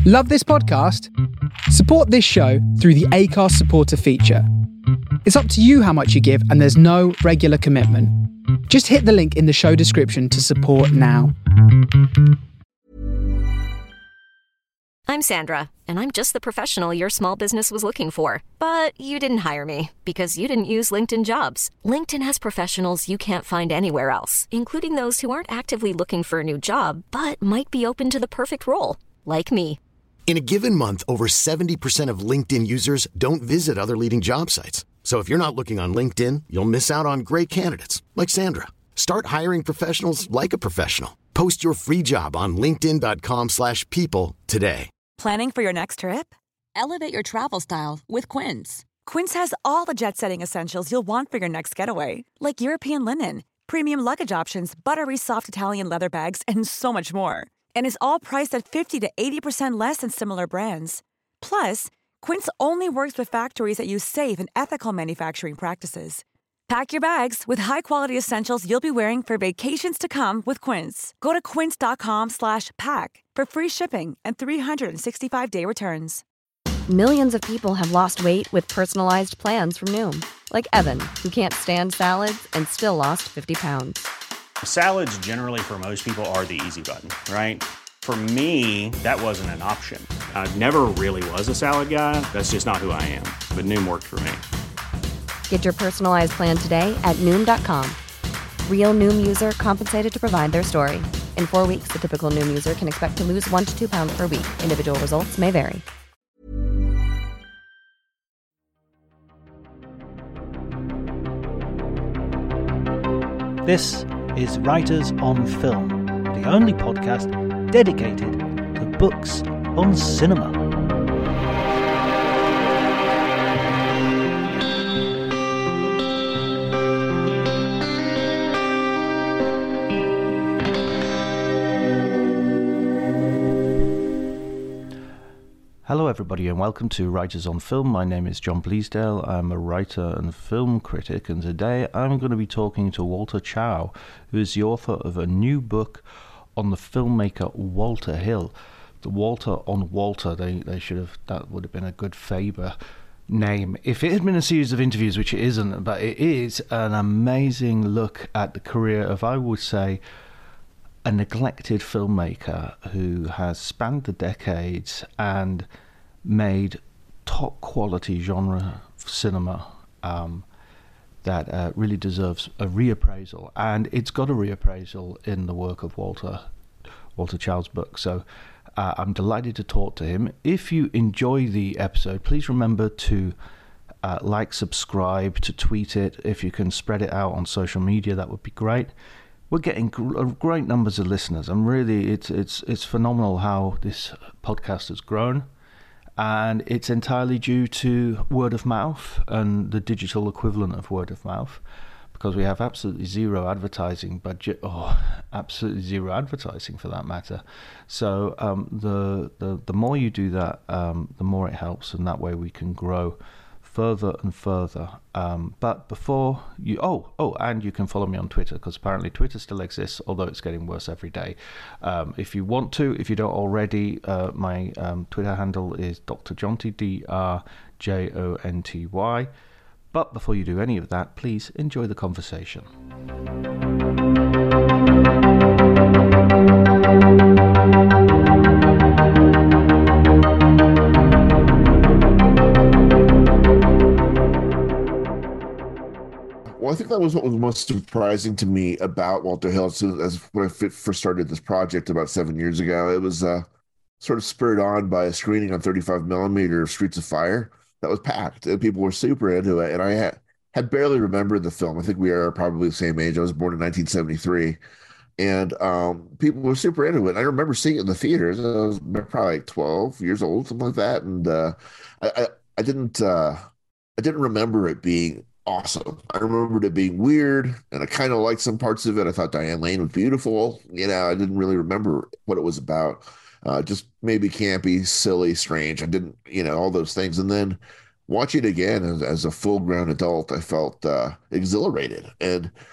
Love this podcast? Support this show through the Acast supporter feature. It's up to you how much you give, and there's no regular commitment. Just hit the link in the show description to support now. I'm Sandra, and I'm just the professional your small business was looking for. But you didn't hire me because you didn't use LinkedIn Jobs. LinkedIn has professionals you can't find anywhere else, including those who aren't actively looking for a new job, but might be open to the perfect role, like me. In a given month, over 70% of LinkedIn users don't visit other leading job sites. So if you're not looking on LinkedIn, you'll miss out on great candidates like Sandra. Start hiring professionals like a professional. Post your free job on linkedin.com/people today. Planning for your next trip? Elevate your travel style with Quince. Quince has all the jet-setting essentials you'll want for your next getaway, like European linen, premium luggage options, buttery soft Italian leather bags, and so much more. And is all priced at 50 to 80% less than similar brands. Plus, Quince only works with factories that use safe and ethical manufacturing practices. Pack your bags with high-quality essentials you'll be wearing for vacations to come with Quince. Go to quince.com/pack for free shipping and 365-day returns. Millions of people have lost weight with personalized plans from Noom. Like Evan, who can't stand salads and still lost 50 pounds. Salads generally for most people are the easy button, right? For me, that wasn't an option. I never really was a salad guy. That's just not who I am. But Noom worked for me. Get your personalized plan today at Noom.com. Real Noom user compensated to provide their story. In 4 weeks, the typical Noom user can expect to lose 1 to 2 pounds per week. Individual results may vary. This is Writers on Film, the only podcast dedicated to books on cinema. Hello everybody and welcome to Writers on Film. My name is John Bleasdale. I'm a writer and film critic, and today I'm going to be talking to Walter Chow, who is the author of a new book on the filmmaker Walter Hill. The Walter on Walter, they should have, that would have been a good Faber name if it had been a series of interviews, which it isn't, but it is an amazing look at the career of, I would say, a neglected filmmaker who has spanned the decades and made top quality genre cinema that really deserves a reappraisal, and it's got a reappraisal in the work of Walter Chow's book. So I'm delighted to talk to him. If you enjoy the episode, please remember to like, subscribe, to tweet it. If you can spread it out on social media, that would be great. We're getting great numbers of listeners. I'm really, it's phenomenal how this podcast has grown, and it's entirely due to word of mouth and the digital equivalent of word of mouth, because we have absolutely zero advertising budget, or absolutely zero advertising for that matter. So the more you do that, the more it helps, and that way we can grow further and further. But before you, and you can follow me on Twitter, because apparently Twitter still exists, although it's getting worse every day. If you want to, if you don't already, my Twitter handle is Dr. Jonty, DRJONTY. But before you do any of that, please enjoy the conversation. Well, I think that was what was most surprising to me about Walter Hill. As when I first started this project about 7 years ago, it was sort of spurred on by a screening on 35 millimeter of Streets of Fire that was packed. People were super into it, and I had barely remembered the film. I think we are probably the same age. I was born in 1973, and people were super into it. And I remember seeing it in the theaters. I was probably like 12 years old, something like that, and I didn't remember it being awesome. I remembered it being weird, and I kind of liked some parts of it. I thought Diane Lane was beautiful. I didn't really remember what it was about. Just maybe campy, silly, strange. I didn't, all those things. And then watching it again as a full-grown adult, I felt exhilarated. And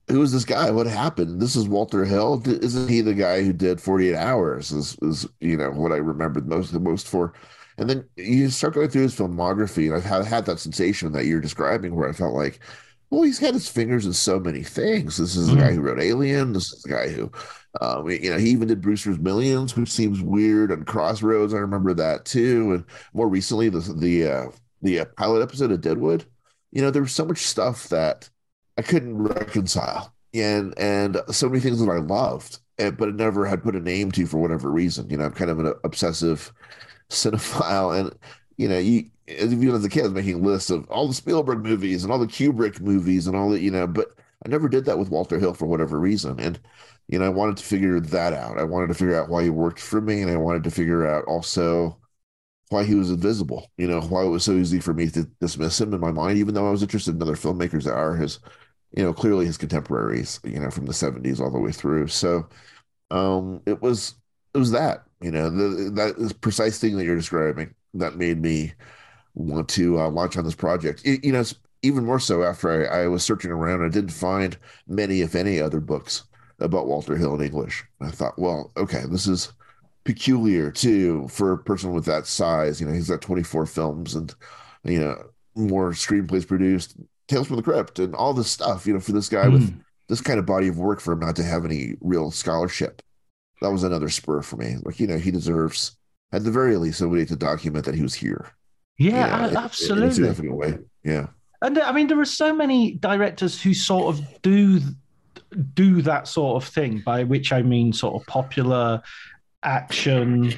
who is this guy? What happened? This is Walter Hill. Isn't he the guy who did 48 Hours? Is what I remembered most for. And then you start going through his filmography, and I've had that sensation that you're describing, where I felt like, well, he's got his fingers in so many things. This is the guy who wrote Alien. This is the guy who, he even did Brewster's Millions, which seems weird, and Crossroads. I remember that too. And more recently, the pilot episode of Deadwood. There was so much stuff that I couldn't reconcile, and so many things that I loved, but it never had put a name to for whatever reason. I'm kind of an obsessive cinephile, and even as a kid, I was making lists of all the Spielberg movies and all the Kubrick movies and all the, but I never did that with Walter Hill for whatever reason. And I wanted to figure that out. I wanted to figure out why he worked for me, and I wanted to figure out also why he was invisible. Why it was so easy for me to dismiss him in my mind, even though I was interested in other filmmakers that are his, clearly his contemporaries, from the 70s all the way through. So it was that, that is precise thing that you're describing that made me want to launch on this project. It's even more so after I was searching around. I didn't find many, if any, other books about Walter Hill in English. I thought, well, okay, this is peculiar too for a person with that size. He's got 24 films and more screenplays produced, Tales from the Crypt, and all this stuff. For this guy with this kind of body of work, for him not to have any real scholarship, that was another spur for me. Like, he deserves, at the very least, somebody to document that he was here. Yeah, absolutely. In a significant way. Yeah. And I mean, there are so many directors who sort of do that sort of thing, by which I mean sort of popular action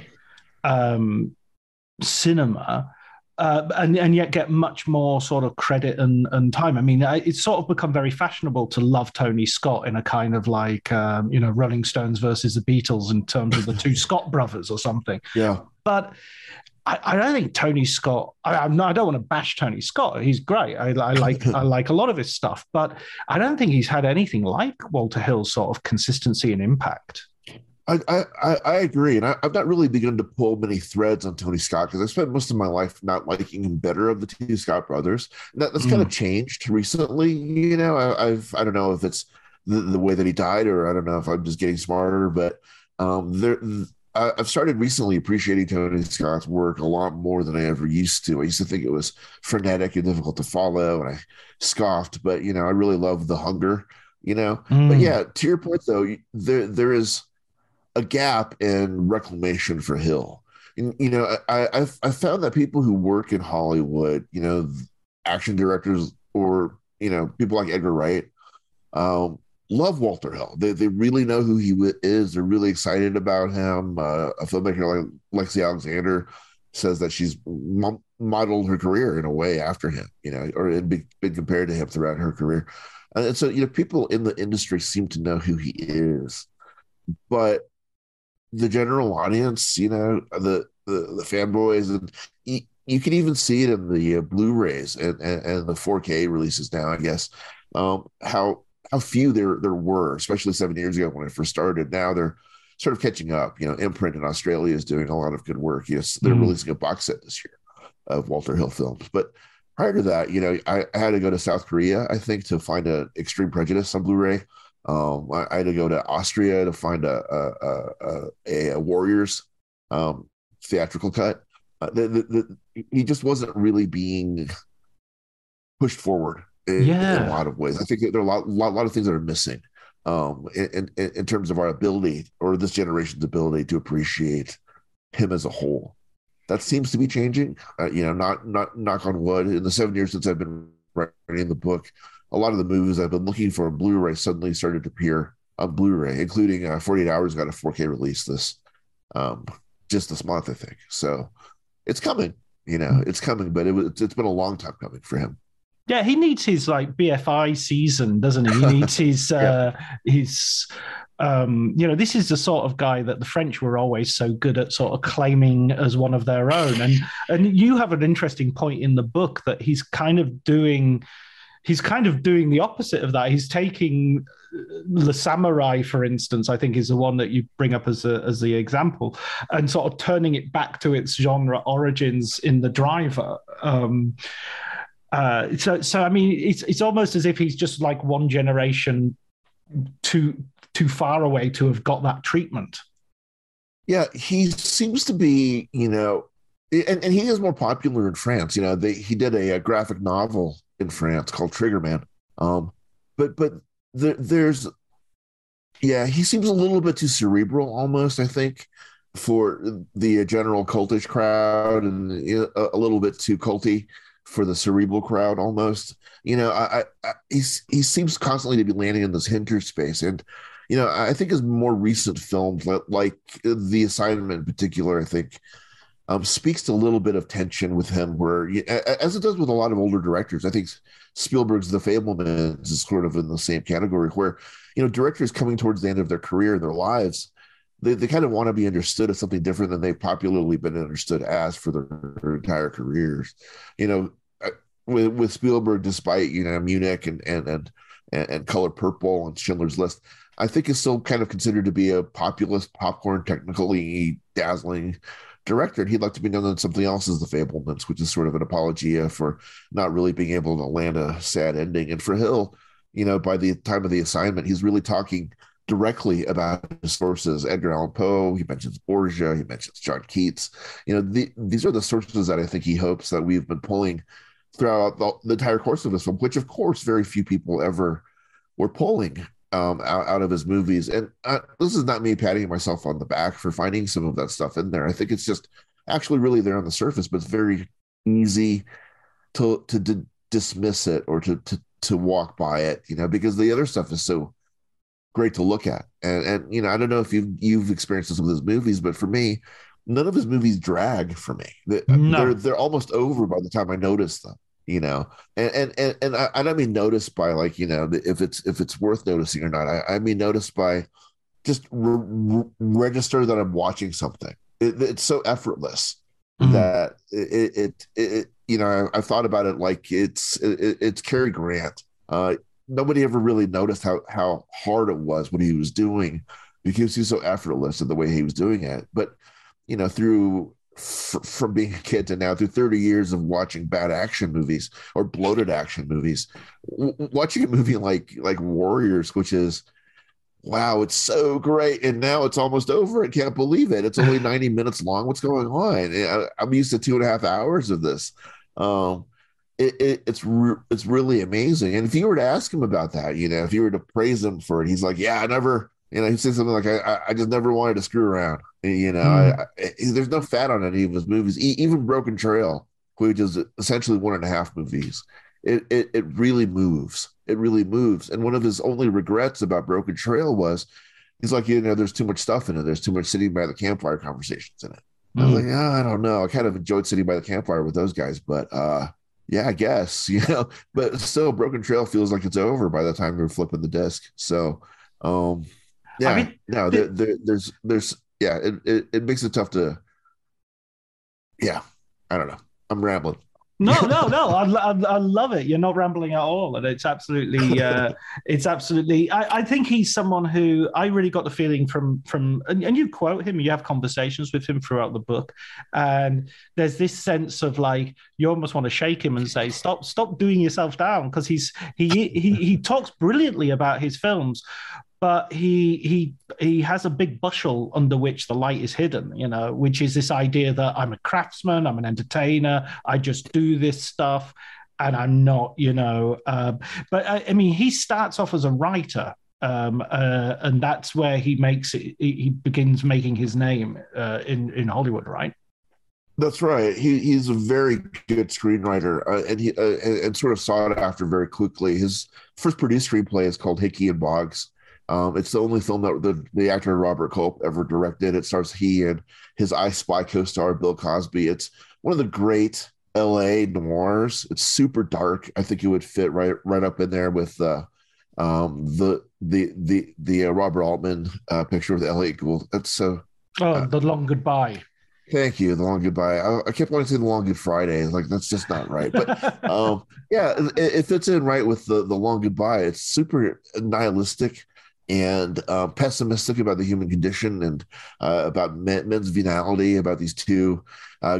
cinema, and yet get much more sort of credit and time. I mean, it's sort of become very fashionable to love Tony Scott in a kind of like, Rolling Stones versus the Beatles in terms of the two Scott brothers or something. Yeah. But I don't think Tony Scott, I don't want to bash Tony Scott. He's great. I like a lot of his stuff, but I don't think he's had anything like Walter Hill's sort of consistency and impact. I agree, and I've not really begun to pull many threads on Tony Scott because I spent most of my life not liking him better of the two Scott brothers. And that's kind of changed recently. I don't know if it's the way that he died, or I don't know if I'm just getting smarter, but I've started recently appreciating Tony Scott's work a lot more than I ever used to. I used to think it was frenetic and difficult to follow, and I scoffed. But I really love The Hunger. But yeah, to your point though, there is a gap in reclamation for Hill. And, I've found that people who work in Hollywood, action directors or, people like Edgar Wright, love Walter Hill. They really know who he is. They're really excited about him. A filmmaker like Lexi Alexander says that she's modeled her career in a way after him, or been compared to him throughout her career. And so, people in the industry seem to know who he is, but the general audience, the fanboys, and you can even see it in the Blu-rays and the 4K releases now, I guess, how few there were, especially 7 years ago when it first started. Now they're sort of catching up. Imprint in Australia is doing a lot of good work. Yes, they're releasing a box set this year of Walter Hill films. But prior to that, I had to go to South Korea, I think, to find an Extreme Prejudice on Blu-ray. I had to go to Austria to find a Warriors theatrical cut. He just wasn't really being pushed forward in a lot of ways. I think there are a lot of things that are missing in terms of our ability, or this generation's ability, to appreciate him as a whole. That seems to be changing. Not knock on wood. In the 7 years since I've been writing the book, a lot of the movies I've been looking for on Blu-ray suddenly started to appear on Blu-ray, including 48 Hours got a 4K release just this month, I think. So it's coming, it's coming, but it's been a long time coming for him. Yeah, he needs his BFI season, doesn't he? He needs his this is the sort of guy that the French were always so good at sort of claiming as one of their own. And you have an interesting point in the book that he's kind of doing the opposite of that. He's taking Le Samurai, for instance, I think is the one that you bring up as the example, and sort of turning it back to its genre origins in The Driver. So I mean, it's almost as if he's just like one generation too far away to have got that treatment. Yeah, he seems to be, and he is more popular in France. He did a graphic novel in France called Triggerman. But there's, yeah, he seems a little bit too cerebral almost, I think, for the general cultish crowd, and a little bit too culty for the cerebral crowd almost. He seems constantly to be landing in this hinter space. And, I think his more recent films, like The Assignment in particular, I think speaks to a little bit of tension with him, where, as it does with a lot of older directors. I think Spielberg's The Fabelmans is sort of in the same category, where, directors coming towards the end of their career and their lives, they kind of want to be understood as something different than they've popularly been understood as for their entire careers. With Spielberg, despite Munich and Color Purple and Schindler's List, I think is still kind of considered to be a populist, popcorn, technically dazzling director. And he'd like to be known as something else as The Fabelmans, which is sort of an apologia for not really being able to land a sad ending. And for Hill, by the time of The Assignment, he's really talking directly about his sources. Edgar Allan Poe, he mentions Borgia, he mentions John Keats. These are the sources that I think he hopes that we've been pulling throughout the entire course of this film, which of course very few people ever were pulling out of his movies. And this is not me patting myself on the back for finding some of that stuff in there. I think it's just actually really there on the surface, but it's very easy to dismiss it or to walk by it, because the other stuff is so great to look at. And I don't know if you've experienced this with his movies, but for me, none of his movies drag for me. They're almost over by the time I notice them. And I don't mean notice by if it's worth noticing or not. I mean notice by just register that I'm watching something. It's so effortless that I've thought about it like it's Cary Grant. Nobody ever really noticed how hard it was what he was doing, because he's so effortless in the way he was doing it. But from being a kid to now, through 30 years of watching bad action movies or bloated action movies, watching a movie like Warriors, which is, wow, it's so great, and now it's almost over. I can't believe it. It's only 90 minutes long. What's going on? I'm used to 2.5 hours of this. It's really amazing. And if you were to ask him about that, if you were to praise him for it, he's like, yeah, I never, he said something like, I just never wanted to screw around. There's no fat on any of his movies. Even Broken Trail, which is essentially 1.5 movies, it really moves. It really moves. And one of his only regrets about Broken Trail was, he's like, there's too much stuff in it. There's too much sitting by the campfire conversations in it. I was like, I don't know. I kind of enjoyed sitting by the campfire with those guys, but yeah, I guess, but still Broken Trail feels like it's over by the time we're flipping the disc. So, it makes it tough to, I don't know. I'm rambling. No. I love it. You're not rambling at all, and it's absolutely. I think he's someone who I really got the feeling from, and you quote him. You have conversations with him throughout the book, and there's this sense of like you almost want to shake him and say, "Stop doing yourself down," because he talks brilliantly about his films. But he has a big bushel under which the light is hidden, which is this idea that I'm a craftsman, I'm an entertainer, I just do this stuff, and I'm not, But I mean, he starts off as a writer, and that's where he begins making his name in Hollywood, right? That's right. He's a very good screenwriter, and he and sort of sought after very quickly. His first produced screenplay is called Hickey and Boggs. It's the only film that the actor Robert Culp ever directed. It stars he and his I Spy co-star Bill Cosby. It's one of the great LA noirs. It's super dark. I think it would fit right up in there with the Robert Altman picture of the LA Ghoul. That's so. The Long Goodbye. Thank you. The Long Goodbye. I kept wanting to say The Long Good Friday. Like, that's just not right. But it fits in right with the Long Goodbye. It's super nihilistic and pessimistic about the human condition and about men's venality, about these two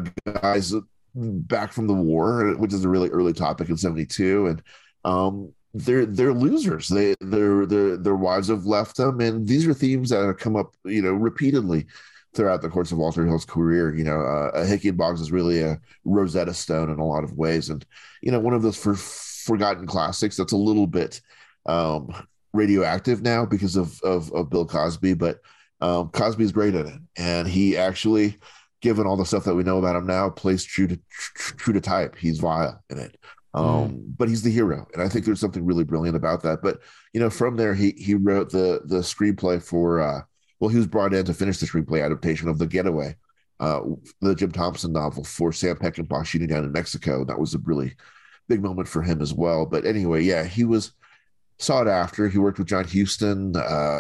guys back from the war, which is a really early topic in 1972. And they're losers. Their wives have left them, and these are themes that have come up, repeatedly throughout the course of Walter Hill's career. Hickenbox is really a Rosetta Stone in a lot of ways, and one of those forgotten classics that's a little bit radioactive now because of Bill Cosby, but Cosby is great at it, and he actually, given all the stuff that we know about him now, plays true to type. He's vile in it. But he's the hero, and I think there's something really brilliant about that. But from there, he wrote the screenplay for he was brought in to finish the screenplay adaptation of The Getaway, the Jim Thompson novel, for Sam Peckinpah shooting down in Mexico. That was a really big moment for him as well. But anyway, yeah, he was sought after. He worked with John Huston.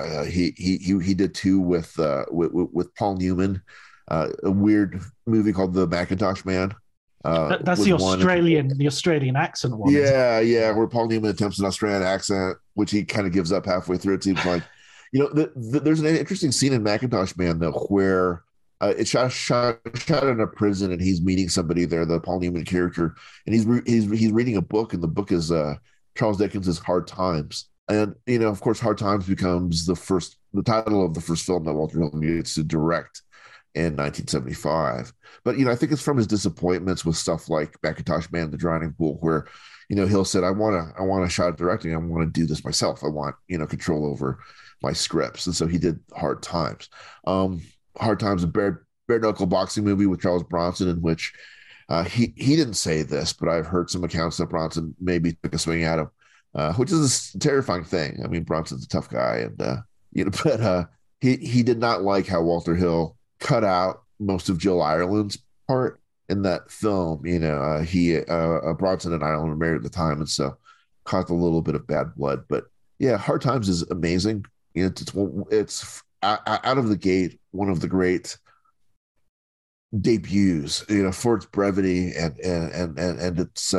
He did two with Paul Newman, a weird movie called The Macintosh Man. That's the Australian accent one. Yeah, where Paul Newman attempts an Australian accent, which he kind of gives up halfway through. It seems like, there's an interesting scene in Macintosh Man though, where it's shot in a prison, and he's meeting somebody there, the Paul Newman character, and he's reading a book, and the book is Charles Dickens' Hard Times, and of course, Hard Times becomes the title of the first film that Walter Hill gets to direct in 1975. But I think it's from his disappointments with stuff like Macintosh Man, The Drowning Pool, where Hill said, I want a shot at directing. I want to do this myself. I want control over my scripts. And so he did Hard Times. Hard Times, a bare knuckle boxing movie with Charles Bronson, in which he didn't say this, but I've heard some accounts that Bronson maybe took a swing at him, which is a terrifying thing. I mean, Bronson's a tough guy, and but he did not like how Walter Hill cut out most of Jill Ireland's part in that film. Bronson and Ireland were married at the time, and so caused a little bit of bad blood. But yeah, Hard Times is amazing. It's out of the gate one of the great debuts, for its brevity and its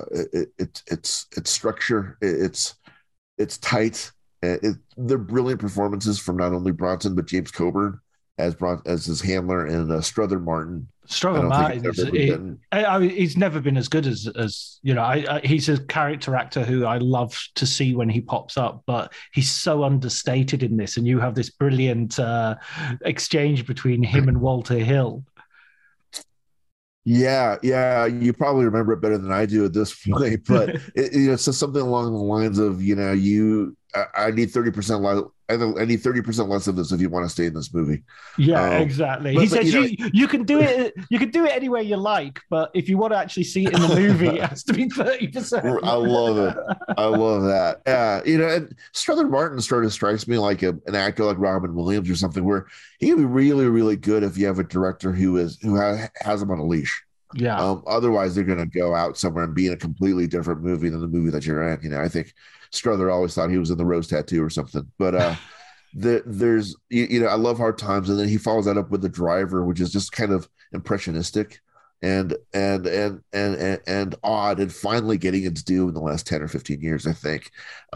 structure. It's tight. They're brilliant performances from not only Bronson but James Coburn as his handler, and Strother Martin. Strother Martin, he's never been as good as he's a character actor who I love to see when he pops up, but he's so understated in this, and you have this brilliant exchange between him and Walter Hill. Yeah, you probably remember it better than I do at this point, but it says something along the lines of, I need 30% less. I need 30% less of this if you want to stay in this movie. Yeah, exactly. He says you can do it. You can do it any way you like, but if you want to actually see it in the movie, it has to be 30%. I love it. I love that. Yeah, and Strother Martin sort of strikes me like an actor like Robin Williams or something, where he can be really, really good if you have a director who has him on a leash. Yeah. Otherwise, they're going to go out somewhere and be in a completely different movie than the movie that you're in. I think Strother always thought he was in The Rose Tattoo or something. But there's, I love Hard Times, and then he follows that up with The Driver, which is just kind of impressionistic and odd, and finally getting its due in the last 10 or 15 years, I think.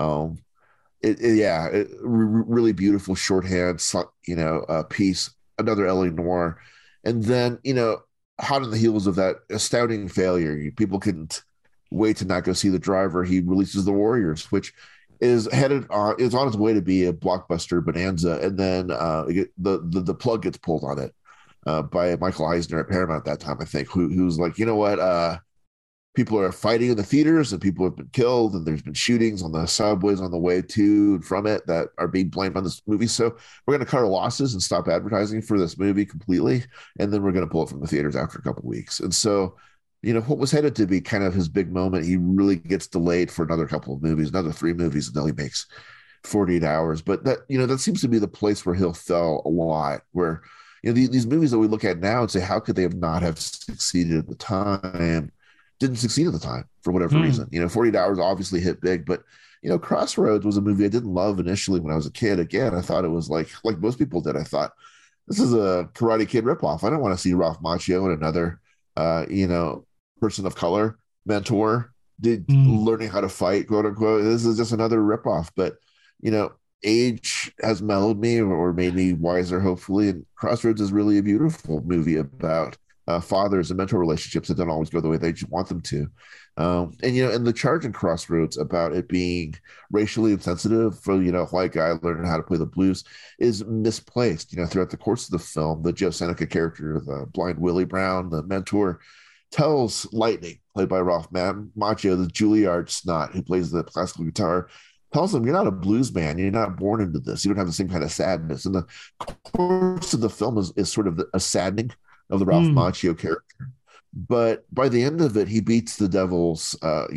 Really beautiful shorthand, piece, another L.A. noir, and then hot on the heels of that astounding failure, people couldn't wait to not go see The Driver. He releases The Warriors, which is on its way to be a blockbuster bonanza, and then the plug gets pulled on it by Michael Eisner at Paramount at that time, I think, who's like, people are fighting in the theaters, and people have been killed, and there's been shootings on the subways on the way to and from it that are being blamed on this movie. So we're going to cut our losses and stop advertising for this movie completely, and then we're going to pull it from the theaters after a couple of weeks. And so, what was headed to be kind of his big moment, he really gets delayed for another couple of movies, another 3 movies until he makes 48 Hours. But that, that seems to be the place where Hill fell a lot, where, these movies that we look at now and say, how could they have not have succeeded at the time? Didn't succeed at the time for whatever reason. 48 Hours obviously hit big, but Crossroads was a movie I didn't love initially when I was a kid. Again, I thought it was like most people did. I thought, this is a Karate Kid ripoff. I don't want to see Ralph Macchio and another person of color mentor learning how to fight, quote unquote. This is just another ripoff. But age has mellowed me or made me wiser, hopefully. And Crossroads is really a beautiful movie about fathers and mentor relationships that don't always go the way they want them to. And the charge in Crossroads about it being racially insensitive for, a white guy learning how to play the blues is misplaced. Throughout the course of the film, the Joe Seneca character, the blind Willie Brown, the mentor, tells Lightning, played by Ralph Macchio, the Juilliard snot who plays the classical guitar, tells him, you're not a blues man. You're not born into this. You don't have the same kind of sadness. And the course of the film is sort of a saddening of the Ralph Macchio character. But by the end of it, he beats the Devil's,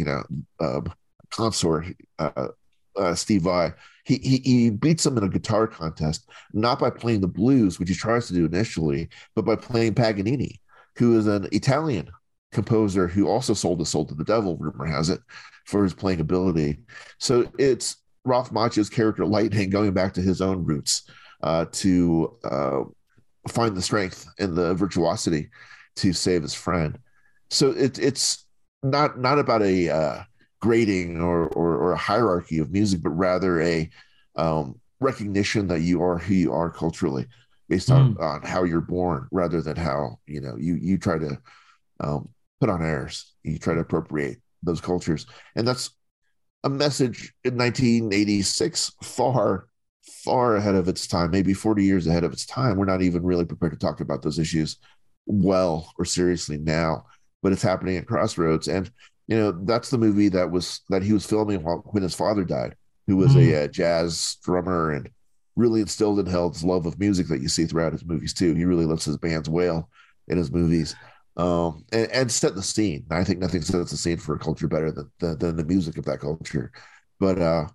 consort, Steve Vai. He beats him in a guitar contest, not by playing the blues, which he tries to do initially, but by playing Paganini, who is an Italian composer who also sold his soul to the devil, rumor has it, for his playing ability. So it's Ralph Macchio's character Lightning going back to his own roots to find the strength and the virtuosity to save his friend. So it's not about a grading or a hierarchy of music, but rather a recognition that you are who you are culturally based on how you're born, rather than how you try to put on airs. You try to appropriate those cultures, and that's a message in 1986 far ahead of its time, maybe 40 years ahead of its time. We're not even really prepared to talk about those issues well or seriously now, but it's happening at Crossroads. And that's the movie that he was filming when his father died, who was a jazz drummer and really instilled in Hill's love of music that you see throughout his movies too. He really lets his bands wail in his movies, and set the scene. I think nothing sets the scene for a culture better than the music of that culture. But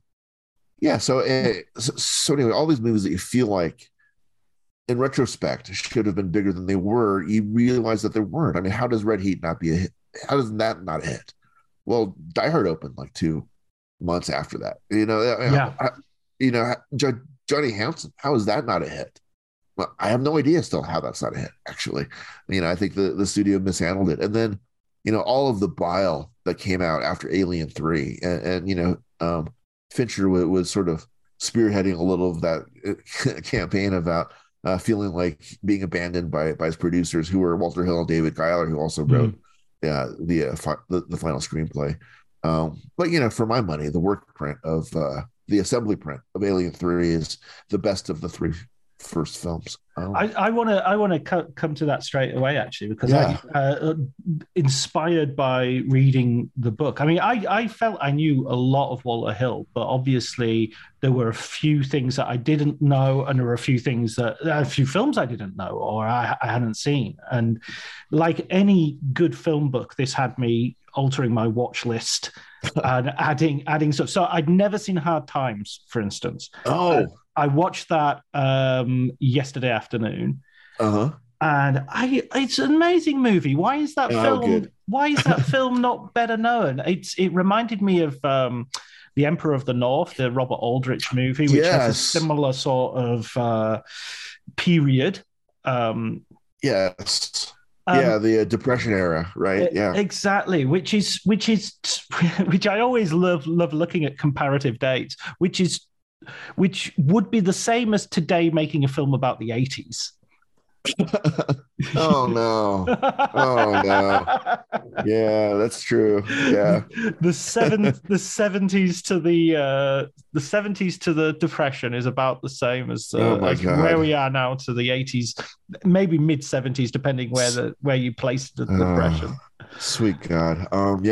so anyway, all these movies that you feel like in retrospect should have been bigger than they were, you realize that they weren't. I mean, how does Red Heat not be a hit? How does that not a hit? Well, Die Hard opened like 2 months after that. Johnny Hanson, how is that not a hit? Well, I have no idea still how that's not a hit, actually. I think the studio mishandled it. And then, all of the bile that came out after Alien 3 and Fincher was sort of spearheading a little of that campaign about feeling like being abandoned by his producers, who were Walter Hill and David Giler, who also wrote the final screenplay. But for my money, the work print of the assembly print of Alien 3 is the best of the 3 first films. I want to come to that straight away, actually, because inspired by reading the book. I mean, I felt I knew a lot of Walter Hill, but obviously there were a few things that I didn't know, and there were a few films I didn't know or I hadn't seen. And like any good film book, this had me altering my watch list and adding stuff. So I'd never seen Hard Times, for instance. I watched that yesterday afternoon, and it's an amazing movie. Why is that film? Why is that film not better known? It reminded me of The Emperor of the North, the Robert Aldrich movie, which has a similar sort of period. The Depression era, right? Exactly. Which I always love looking at comparative dates, which would be the same as today making a film about the 80s. Oh no. Yeah, that's true. Yeah. The 70s to the Depression is about the same as where we are now to the 80s, maybe mid 70s, depending where you place the Depression. Sweet God.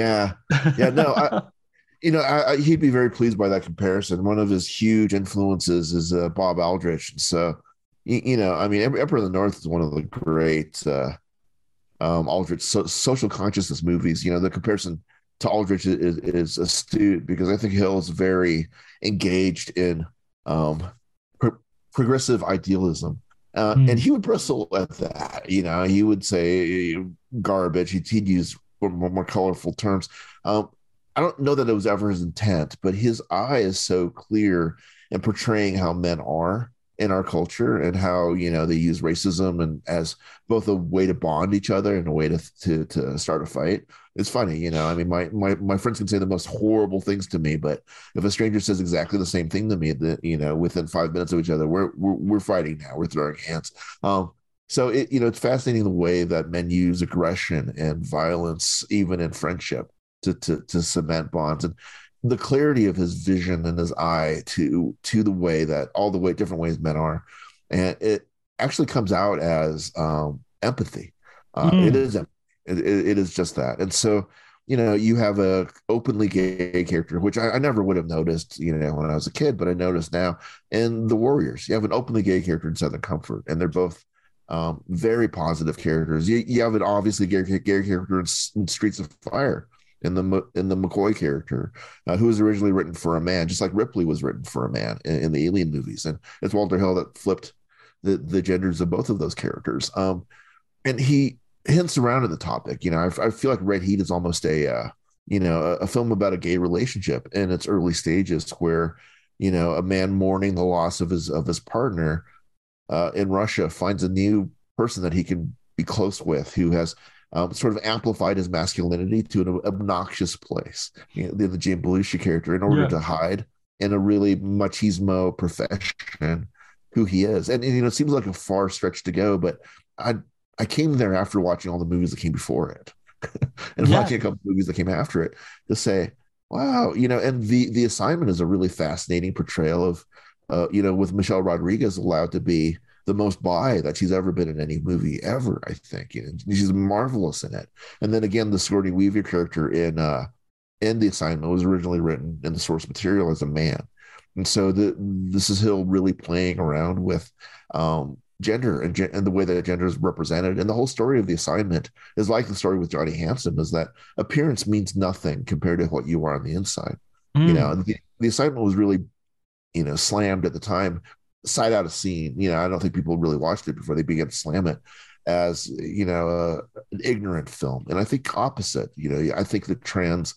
He'd be very pleased by that comparison. One of his huge influences is Bob Aldrich. So, Emperor of the North is one of the great Aldrich social consciousness movies. The comparison to Aldrich is astute, because I think Hill is very engaged in progressive idealism. And he would bristle at that. He would say garbage. He'd use more colorful terms. I don't know that it was ever his intent, but his eye is so clear in portraying how men are in our culture, and how they use racism and as both a way to bond each other and a way to start a fight. It's funny, my friends can say the most horrible things to me, but if a stranger says exactly the same thing to me, that within 5 minutes of each other, we're fighting now, we're throwing hands. So it's fascinating the way that men use aggression and violence, even in friendship, to cement bonds, and the clarity of his vision and his eye to the way that all the way different ways men are, and it actually comes out as empathy. It is it is just that, and so you have a openly gay character, which I never would have noticed, when I was a kid, but I noticed now. In The Warriors, you have an openly gay character in Southern Comfort, and they're both very positive characters. You have an obviously gay character in Streets of Fire, in the McCoy character, who was originally written for a man, just like Ripley was written for a man in the Alien movies, and it's Walter Hill that flipped the genders of both of those characters. And he hints around at the topic. I feel like Red Heat is almost a film about a gay relationship in its early stages, where a man mourning the loss of his partner in Russia finds a new person that he can be close with, who has sort of amplified his masculinity to an obnoxious place. The Jane Belushi character, in order to hide in a really machismo profession who he is. And it seems like a far stretch to go, but I came there after watching all the movies that came before it and watching a couple movies that came after it to say, wow, and the Assignment is a really fascinating portrayal of, with Michelle Rodriguez allowed to be the most bi that she's ever been in any movie ever, I think. She's marvelous in it. And then again, the Sigourney Weaver character in The Assignment was originally written in the source material as a man. And so this is Hill really playing around with gender and the way that gender is represented. And the whole story of The Assignment is like the story with Johnny Hanson, is that appearance means nothing compared to what you are on the inside. The Assignment was really, slammed at the time, sight out of scene. I don't think people really watched it before they began to slam it as, an ignorant film. And I think opposite, I think the trans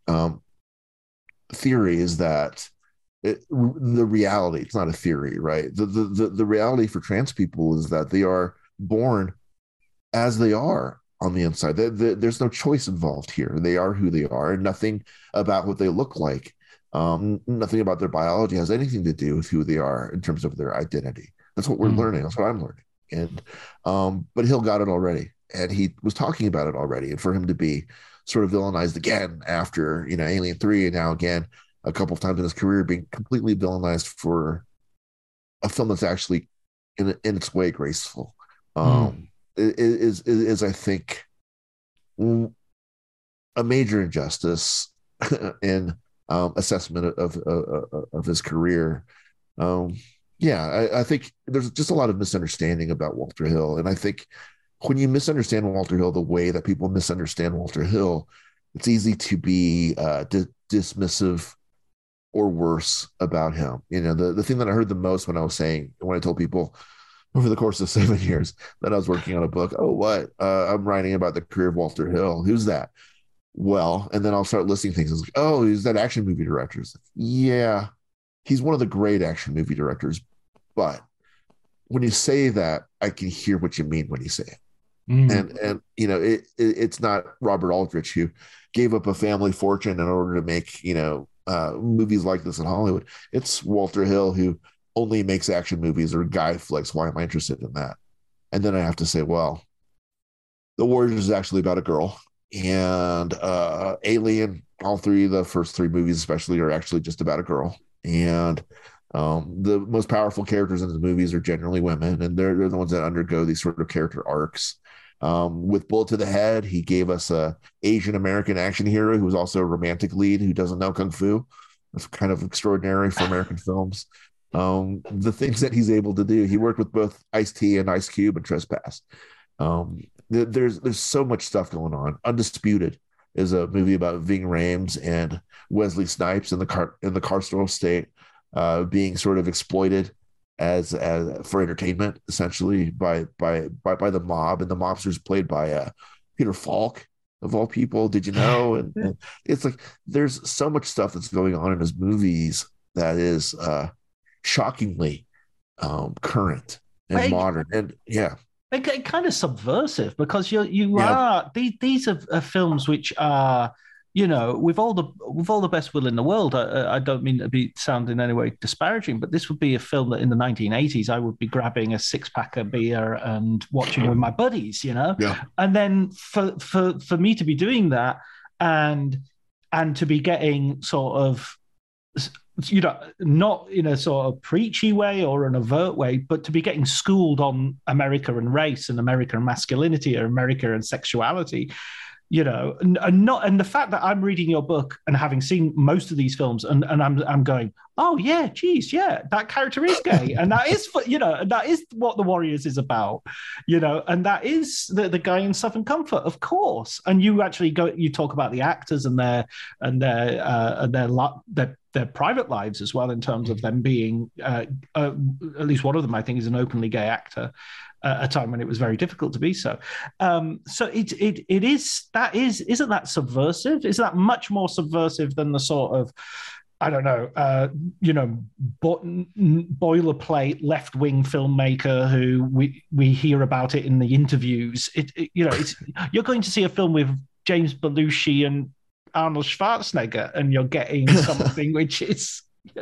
theory is that the reality, it's not a theory, right? The reality for trans people is that they are born as they are on the inside. There's no choice involved here. They are who they are, and nothing about what they look like, nothing about their biology has anything to do with who they are in terms of their identity. That's what we're learning. That's what I'm learning. And but Hill got it already, and he was talking about it already. And for him to be sort of villainized again after Alien 3, and now again a couple of times in his career being completely villainized for a film that's actually in its way graceful, is I think a major injustice in assessment of his career. I think there's just a lot of misunderstanding about Walter Hill, and I think when you misunderstand Walter Hill the way that people misunderstand Walter Hill, it's easy to be dismissive or worse about him. The thing that I heard the most when I told people over the course of 7 years that I was working on a book, I'm writing about the career of Walter Hill. Who's that? Well, and then I'll start listing things. It's like, he's that action movie director. It's like, yeah, he's one of the great action movie directors. But when you say that, I can hear what you mean when you say it. And it's not Robert Aldrich, who gave up a family fortune in order to make movies like this in Hollywood. It's Walter Hill, who only makes action movies or guy flicks. Why am I interested in that? And then I have to say, well, The Warriors is actually about a girl, and Alien, all three of the first three movies especially, are actually just about a girl. And the most powerful characters in the movies are generally women, and they're the ones that undergo these sort of character arcs. With Bullet to the Head, he gave us a Asian American action hero who was also a romantic lead who doesn't know kung fu. That's kind of extraordinary for American films. The things that he's able to do. He worked with both Ice-T and Ice Cube and Trespass. There's so much stuff going on. Undisputed is a movie about Ving Rhames and Wesley Snipes in the carceral state, being sort of exploited as for entertainment, essentially by the mob, and the mobsters played by Peter Falk, of all people. Did you know? And it's like there's so much stuff that's going on in his movies that is shockingly current and modern, and kind of subversive, because these are films which are with all the best will in the world, I don't mean to sound in any way disparaging, but this would be a film that in the 1980s I would be grabbing a 6-pack of beer and watching with my buddies, Yeah. And then for me to be doing that and to be getting sort of, not in a sort of preachy way or an overt way, but to be getting schooled on America and race and America and masculinity or America and sexuality, and the fact that I'm reading your book and having seen most of these films and I'm going, oh yeah, geez, yeah, that character is gay, and that is that is what The Warriors is about, and that is the guy in Southern Comfort, of course. And you actually you talk about the actors and their private lives as well, in terms of them being at least one of them, I think, is an openly gay actor. A time when it was very difficult to be so. So isn't that subversive? Is that much more subversive than the sort of, I don't know, boilerplate left-wing filmmaker who we hear about it in the interviews? You're going to see a film with James Belushi and Arnold Schwarzenegger, and you're getting something which is,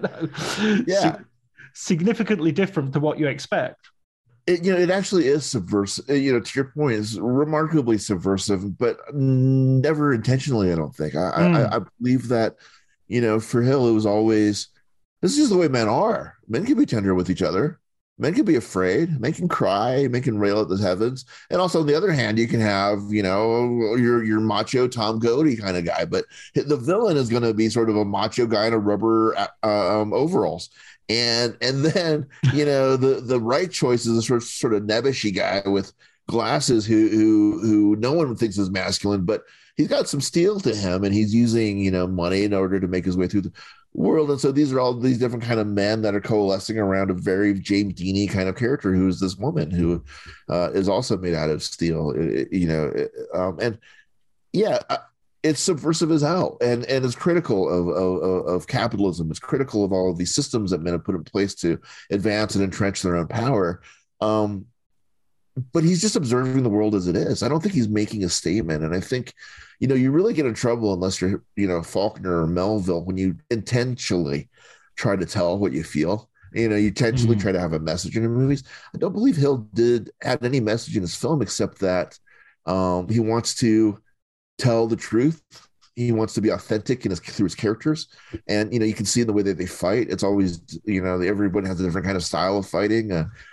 significantly different to what you expect. It actually is subversive. To your point, it's remarkably subversive, but never intentionally, I don't think. I believe that, for Hill, it was always, this is the way men are. Men can be tender with each other. Men can be afraid. Men can cry. Men can rail at the heavens. And also, on the other hand, you can have, your macho Tom Cody kind of guy. But the villain is going to be sort of a macho guy in a rubber overalls. And then, the right choice is a sort of nebbishy guy with glasses who no one thinks is masculine, but he's got some steel to him, and he's using, money in order to make his way through the world. And so these are all these different kind of men that are coalescing around a very James Deany kind of character, who is this woman who is also made out of steel, it's subversive as hell, and it's critical of capitalism. It's critical of all of these systems that men have put in place to advance and entrench their own power. But he's just observing the world as it is. I don't think he's making a statement. And I think, you really get in trouble unless you're, Faulkner or Melville, when you intentionally try to tell what you feel. You intentionally try to have a message in your movies. I don't believe Hill had any message in his film except that he wants to tell the truth. He wants to be authentic through his characters, and you can see in the way that they fight. It's always everyone has a different kind of style of fighting.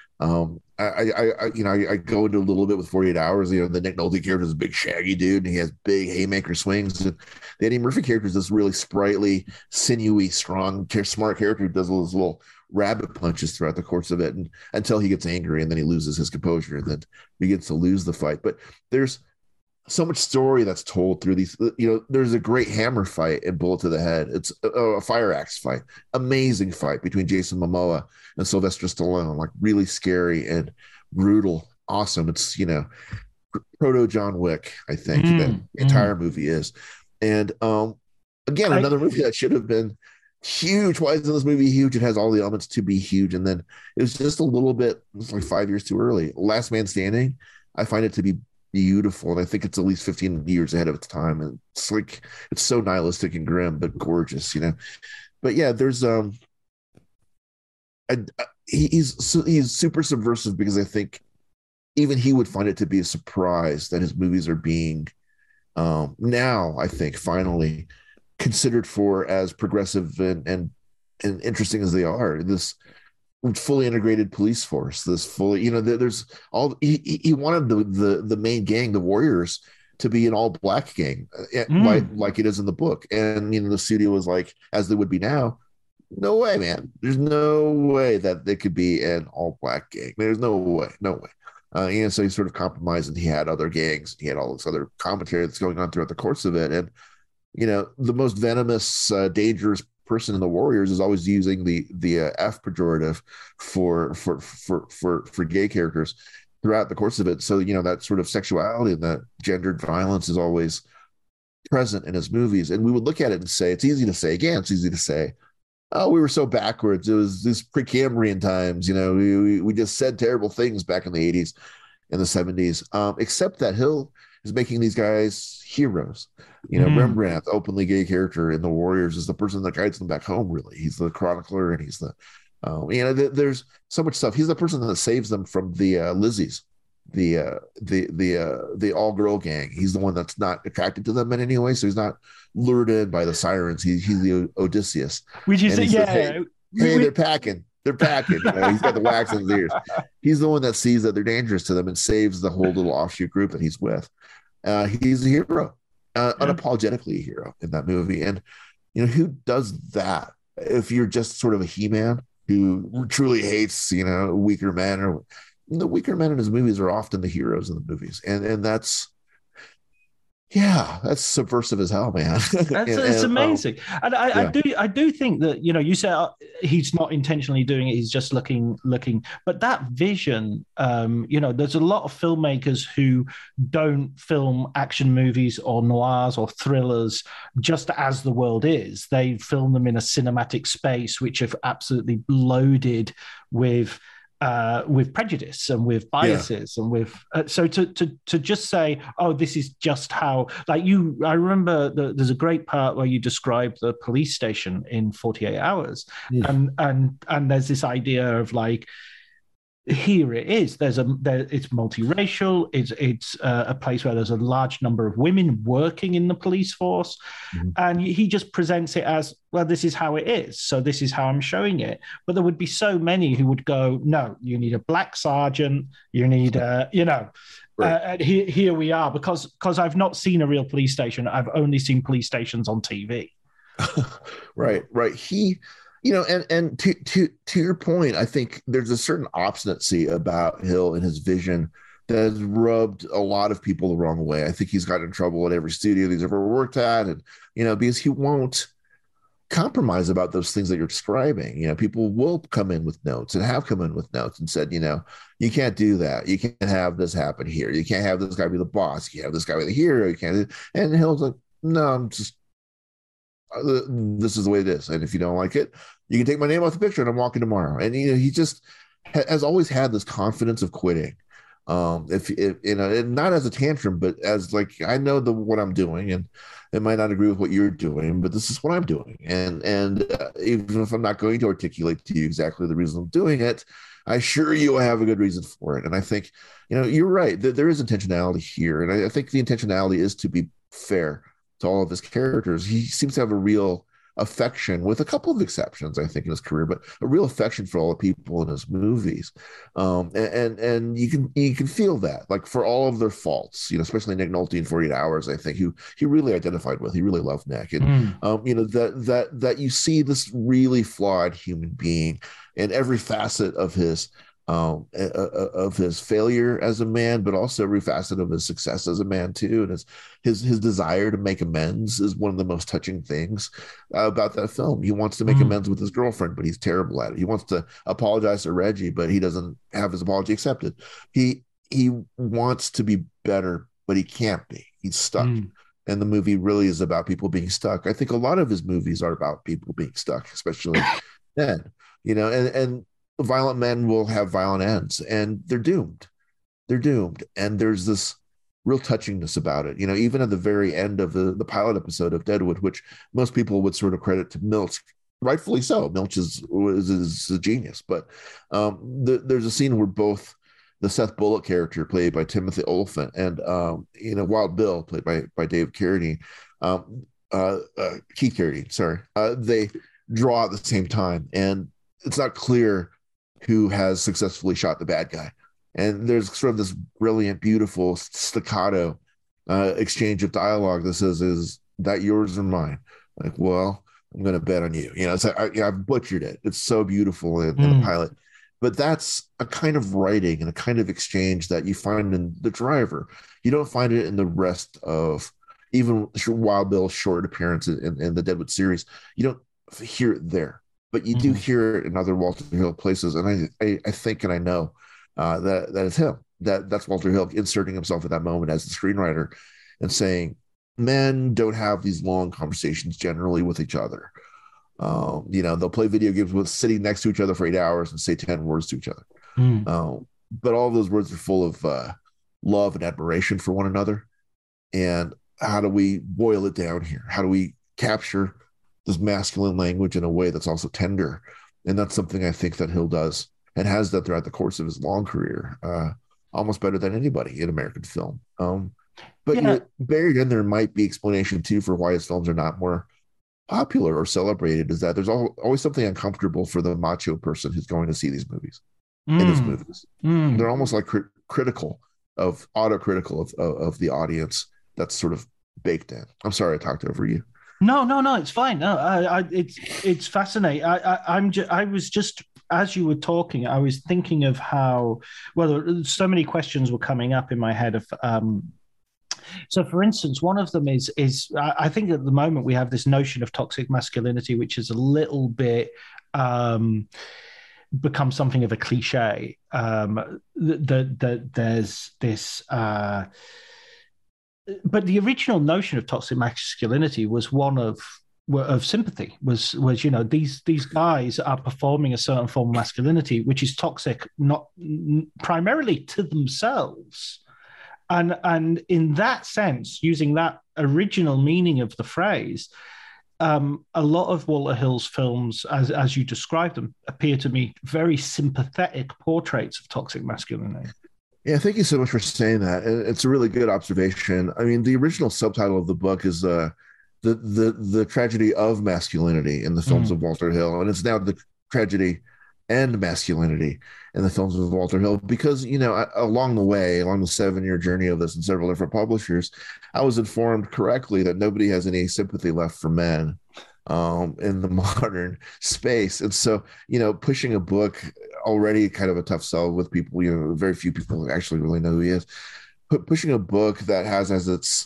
I go into a little bit with 48 Hours. The Nick Nolte character is a big shaggy dude, and he has big haymaker swings. And the Eddie Murphy character is this really sprightly, sinewy, strong, smart character who does those little rabbit punches throughout the course of it, and until he gets angry, and then he loses his composure, and then begins to lose the fight. But there's so much story that's told through these. There's a great hammer fight in Bullet to the Head. It's a fire axe fight, amazing fight between Jason Momoa and Sylvester Stallone, like really scary and brutal, awesome. It's proto John Wick, I think the entire movie is. And again, another movie that should have been huge. Why isn't this movie huge? It has all the elements to be huge, and then it was just a little bit. It's like 5 years too early. Last Man Standing, I find it to be beautiful, and I think it's at least 15 years ahead of its time, and it's so nihilistic and grim but gorgeous. But yeah, there's he's super subversive, because I think even he would find it to be a surprise that his movies are being now, I think, finally considered for as progressive and interesting as they are. This fully integrated police force, this fully, there's all, he wanted the main gang, the Warriors, to be an all black gang, like it is in the book. And the studio was like, as they would be now, no way, man. There's no way that they could be an all black gang. There's no way. And so he sort of compromised, and he had other gangs. He had all this other commentary that's going on throughout the course of it. And the most venomous, dangerous person in the Warriors is always using the F pejorative for gay characters throughout the course of it. So that sort of sexuality and that gendered violence is always present in his movies. And we would look at it and say, it's easy to say, oh, we were so backwards. It was this Precambrian times. We just said terrible things back in the 80s and the 70s. Except that Hill is making these guys heroes. Rembrandt, openly gay character in the Warriors, is the person that guides them back home. Really, he's the chronicler, and he's the there's so much stuff. He's the person that saves them from the Lizzies, the all girl gang. He's the one that's not attracted to them in any way, so he's not lured in by the sirens. He's the Odysseus, which is hey, they're packing. They're packing. He's got the wax in his ears. He's the one that sees that they're dangerous to them and saves the whole little offshoot group that he's with. He's a hero, unapologetically a hero in that movie. And who does that if you're just sort of a He-Man who truly hates weaker men? Or the weaker men in his movies are often the heroes in the movies, and that's subversive as hell, man. It's amazing. And I do think that, you said he's not intentionally doing it, he's just looking. But that vision, there's a lot of filmmakers who don't film action movies or noirs or thrillers just as the world is. They film them in a cinematic space, which have absolutely loaded with prejudice and with biases and with so to just say, oh, this is just how, like, I remember there's a great part where you describe the police station in 48 Hours, and there's this idea of like, here it is. It's multiracial. It's a place where there's a large number of women working in the police force, and he just presents it as, well, this is how it is. So this is how I'm showing it. But there would be so many who would go, no, you need a black sergeant. You need right. Here we are, because I've not seen a real police station. I've only seen police stations on TV. Right. And to your point, I think there's a certain obstinacy about Hill and his vision that has rubbed a lot of people the wrong way. I think he's gotten in trouble at every studio he's ever worked at, and because he won't compromise about those things that you're describing. People will come in with notes and have come in with notes and said, you can't do that. You can't have this happen here. You can't have this guy be the boss. You can't have this guy be the hero. You can't. And Hill's like, no, this is the way it is, and if you don't like it, you can take my name off the picture and I'm walking tomorrow. And he just has always had this confidence of quitting, if and not as a tantrum, but as like, I know what I'm doing, and it might not agree with what you're doing, but this is what I'm doing, and even if I'm not going to articulate to you exactly the reason I'm doing it, I assure you I have a good reason for it. And I think you're right, there is intentionality here, and I think the intentionality is to be fair to all of his characters. He seems to have a real affection, with a couple of exceptions, I think, in his career, but a real affection for all the people in his movies. And you can feel that, like, for all of their faults, especially Nick Nolte in 48 Hours, I think he really identified with. He really loved Nick. And that you see this really flawed human being in every facet of his failure as a man, but also every facet of his success as a man too. And his desire to make amends is one of the most touching things about that film. He wants to make amends with his girlfriend, but he's terrible at it. He wants to apologize to Reggie, but he doesn't have his apology accepted. He wants to be better, but he can't be. He's stuck. And the movie really is about people being stuck. I think a lot of his movies are about people being stuck, especially then, and violent men will have violent ends, and they're doomed. And there's this real touchingness about it. Even at the very end of the pilot episode of Deadwood, which most people would sort of credit to Milch, rightfully so. Milch is a genius. But there's a scene where both the Seth Bullock character, played by Timothy Olyphant, and Wild Bill, played by Dave Carradine, Keith Carradine, sorry, they draw at the same time, and it's not clear who has successfully shot the bad guy. And there's sort of this brilliant, beautiful staccato exchange of dialogue that says, is that yours or mine? Like, well, I'm going to bet on you. It's like, I've butchered it. It's so beautiful in the pilot. But that's a kind of writing and a kind of exchange that you find in The Driver. You don't find it in the rest of even Wild Bill's short appearance in the Deadwood series. You don't hear it there. But you do hear it in other Walter Hill places, and I think, and I know that it's him. That's Walter Hill inserting himself at that moment as the screenwriter and saying, men don't have these long conversations generally with each other. They'll play video games with sitting next to each other for 8 hours and say 10 words to each other. But all of those words are full of love and admiration for one another. And how do we boil it down here? How do we capture this masculine language in a way that's also tender? And that's something I think that Hill does and has done throughout the course of his long career, almost better than anybody in American film. But you know, buried in there might be explanation too for why his films are not more popular or celebrated, is that there's always something uncomfortable for the macho person who's going to see these movies. In his movies, they're almost like autocritical of the audience. That's sort of baked in. I'm sorry I talked over you. No, it's fine. No, it's fascinating. I was just, as you were talking, I was thinking of how, well, so many questions were coming up in my head of, so for instance, one of them is I think at the moment we have this notion of toxic masculinity, which is a little bit become something of a cliche. That there's this, but the original notion of toxic masculinity was one of sympathy. Was you know, these guys are performing a certain form of masculinity which is toxic, not primarily to themselves, and in that sense, using that original meaning of the phrase, a lot of Walter Hill's films, as you described them, appear to me very sympathetic portraits of toxic masculinity. Yeah, thank you so much for saying that. It's a really good observation. I mean, the original subtitle of the book is the tragedy of masculinity in the films of Walter Hill, and it's now the tragedy and masculinity in the films of Walter Hill, because, you know, along the 7-year journey of this and several different publishers, I was informed correctly that nobody has any sympathy left for men in the modern space. And so, you know, pushing a book, already kind of a tough sell with people, you know, very few people actually really know who he is, but pushing a book that has as its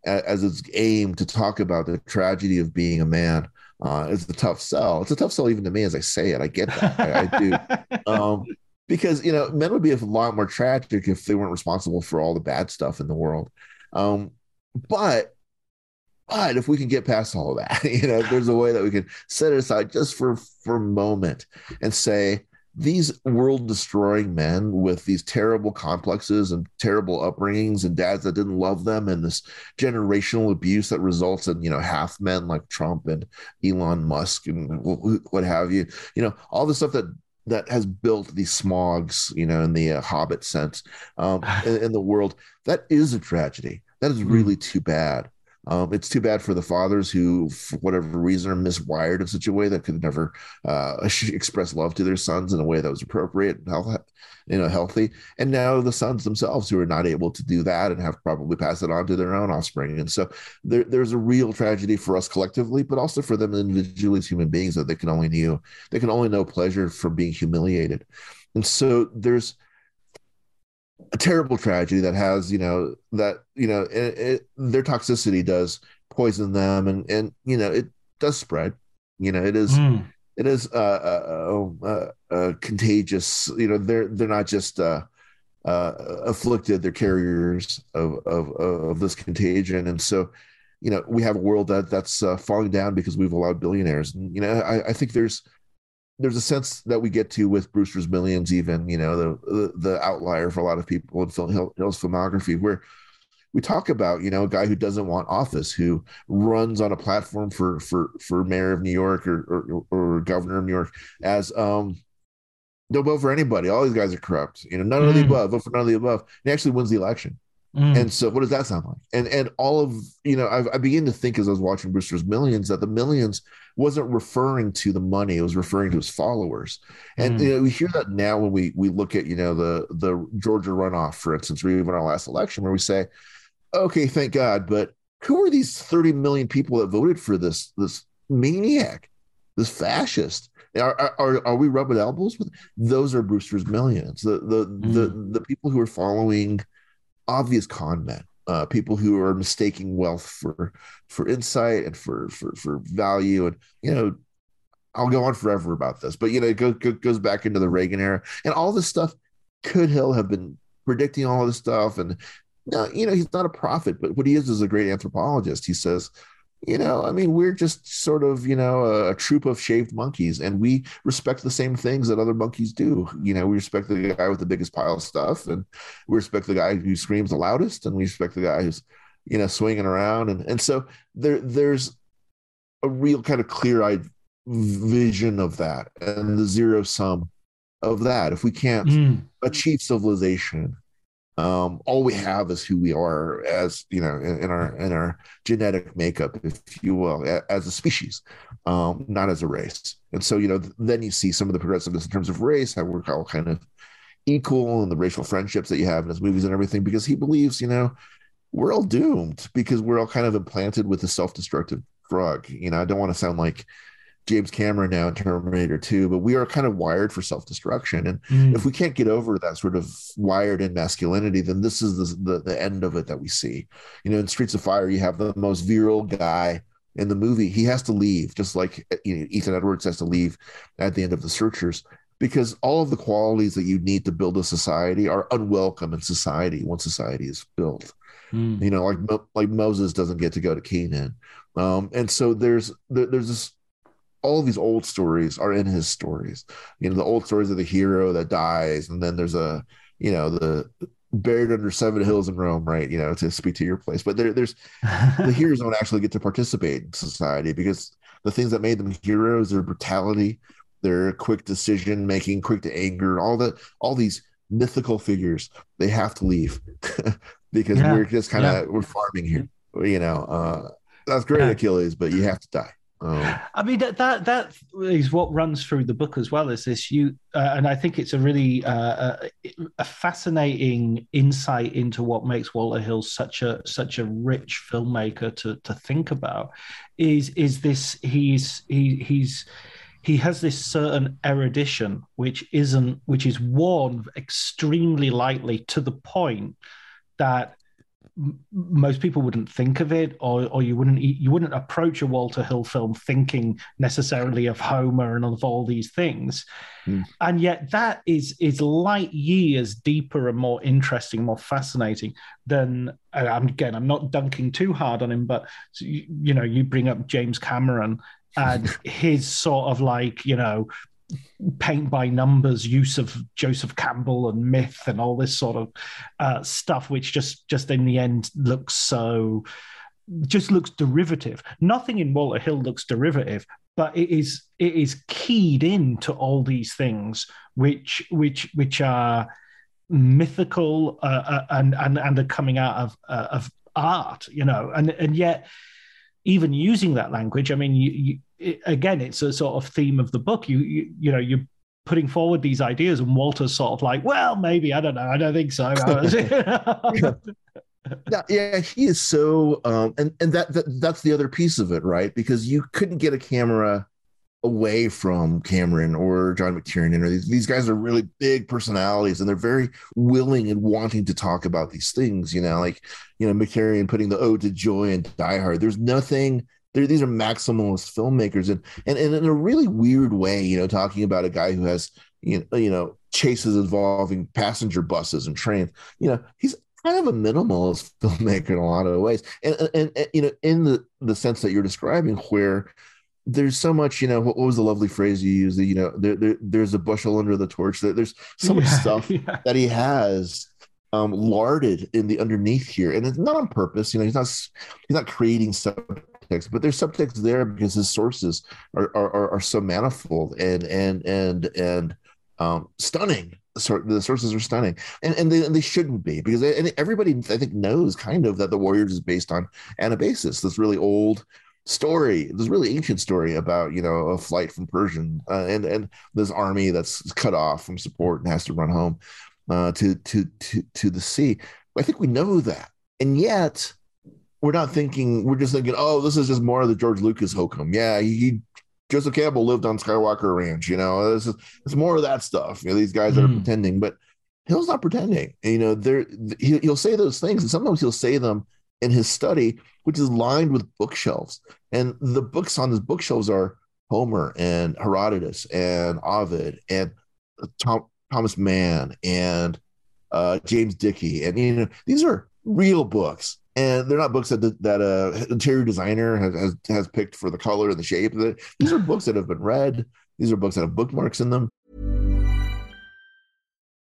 aim to talk about the tragedy of being a man is a tough sell. It's a tough sell even to me as I say it. I get that. I do. Because, you know, men would be a lot more tragic if they weren't responsible for all the bad stuff in the world. But if we can get past all of that, you know, there's a way that we can set it aside just for a moment and say, these world-destroying men with these terrible complexes and terrible upbringings and dads that didn't love them, and this generational abuse that results in, you know, half men like Trump and Elon Musk and what have you, you know, all the stuff that has built these smogs, you know, in the Hobbit sense, in the world, that is a tragedy. That is really too bad. It's too bad for the fathers who, for whatever reason, are miswired in such a way that could never express love to their sons in a way that was appropriate and healthy. And now the sons themselves who are not able to do that and have probably passed it on to their own offspring. And so there's a real tragedy for us collectively, but also for them individually as human beings, that they can only know pleasure from being humiliated. And so there's a terrible tragedy that has, you know, their toxicity does poison them, and you know, it does spread. You know, it is contagious. You know, they're not just afflicted; they're carriers of this contagion. And so, you know, we have a world that's falling down because we've allowed billionaires. And, you know, I think there's a sense that we get to with Brewster's Millions, even, you know, the outlier for a lot of people in Hill's filmography, where we talk about, you know, a guy who doesn't want office, who runs on a platform for mayor of New York or governor of New York as don't vote for anybody. All these guys are corrupt. You know, none of the above. Vote for none of the above. And he actually wins the election. And so what does that sound like? And all of, you know, I begin to think as I was watching Brewster's Millions that the millions wasn't referring to the money, it was referring to his followers. And you know, we hear that now when we look at, you know, the Georgia runoff, for instance, or even our last election, where we say, okay, thank God, but who are these 30 million people that voted for this maniac, this fascist? Are we rubbing elbows with? Those are Brewster's Millions. The people who are following obvious con men, people who are mistaking wealth for insight and for value. And, you know, I'll go on forever about this, but, you know, it goes back into the Reagan era, and all this stuff. Could Hill have been predicting all of this stuff? And, you know, he's not a prophet, but what he is a great anthropologist. He says, you know, I mean, we're just sort of, you know, a troop of shaved monkeys, and we respect the same things that other monkeys do. You know, we respect the guy with the biggest pile of stuff, and we respect the guy who screams the loudest, and we respect the guy who's, swinging around. And so there's a real kind of clear-eyed vision of that and the zero sum of that. If we can't achieve civilization, all we have is who we are as, in our genetic makeup, if you will, as a species, not as a race. And so, then you see some of the progressiveness in terms of race, how we're all kind of equal, and the racial friendships that you have in his movies and everything, because he believes, we're all doomed because we're all kind of implanted with a self-destructive drug. I don't want to sound like James Cameron now in Terminator 2, but we are kind of wired for self-destruction. And if we can't get over that sort of wired in masculinity, then this is the end of it that we see. In Streets of Fire, you have the most virile guy in the movie. He has to leave, just like Ethan Edwards has to leave at the end of The Searchers, because all of the qualities that you need to build a society are unwelcome in society once society is built. Like Moses doesn't get to go to Canaan. And so there's this, all of these old stories are in his stories. The old stories of the hero that dies, and then there's the buried under 7 hills in Rome, right? To speak to your place. But there's the heroes don't actually get to participate in society, because the things that made them heroes, their brutality, their quick decision making, quick to anger, all these mythical figures, they have to leave because we're just kind of we're farming here. That's great, Achilles, but you have to die. I mean, that is what runs through the book as well, is this and I think it's a really a fascinating insight into what makes Walter Hill such a rich filmmaker to think about. Is this he has this certain erudition which is worn extremely lightly, to the point that most people wouldn't think of it, or you wouldn't approach a Walter Hill film thinking necessarily of Homer and of all these things. And yet that is light years deeper and more interesting, more fascinating than, I'm not dunking too hard on him, but you bring up James Cameron and his sort of paint by numbers use of Joseph Campbell and myth and all this sort of stuff, which just in the end looks derivative. Nothing in Walter Hill looks derivative, but it is keyed into all these things which are mythical and are coming out of art, and yet even using that language, I mean, again, it's a sort of theme of the book. You're putting forward these ideas, and Walter's sort of like, well, maybe, I don't know, I don't think so. Yeah, he is so, and that's the other piece of it, right? Because you couldn't get a camera away from Cameron or John McTiernan, or these guys are really big personalities, and they're very willing and wanting to talk about these things. McTiernan putting the ode to joy in Die Hard. There's nothing. These are maximalist filmmakers, and in a really weird way, talking about a guy who has chases involving passenger buses and trains. He's kind of a minimalist filmmaker in a lot of ways, and in the sense that you're describing, where there's so much, what was the lovely phrase you used? There's a bushel under the torch. There's so much stuff that he has larded in the underneath here, and it's not on purpose. He's not creating subtext, but there's subtext there because his sources are so manifold and stunning. The sources are stunning, and they shouldn't be, because everybody, I think, knows kind of that The Warriors is based on Anabasis, this really old story, this really ancient story about a flight from Persian and this army that's cut off from support and has to run home to the sea. I think we know that, and yet we're not thinking. We're just thinking, oh, this is just more of the George Lucas hokum. Yeah, Joseph Campbell lived on Skywalker Ranch. It's more of that stuff. These guys that are pretending, but Hill's not pretending. He'll say those things, and sometimes he'll say them in his study, which is lined with bookshelves. And the books on his bookshelves are Homer and Herodotus and Ovid and Thomas Mann and James Dickey. And, these are real books. And they're not books that the interior designer has picked for the color and the shape. These are books that have been read. These are books that have bookmarks in them.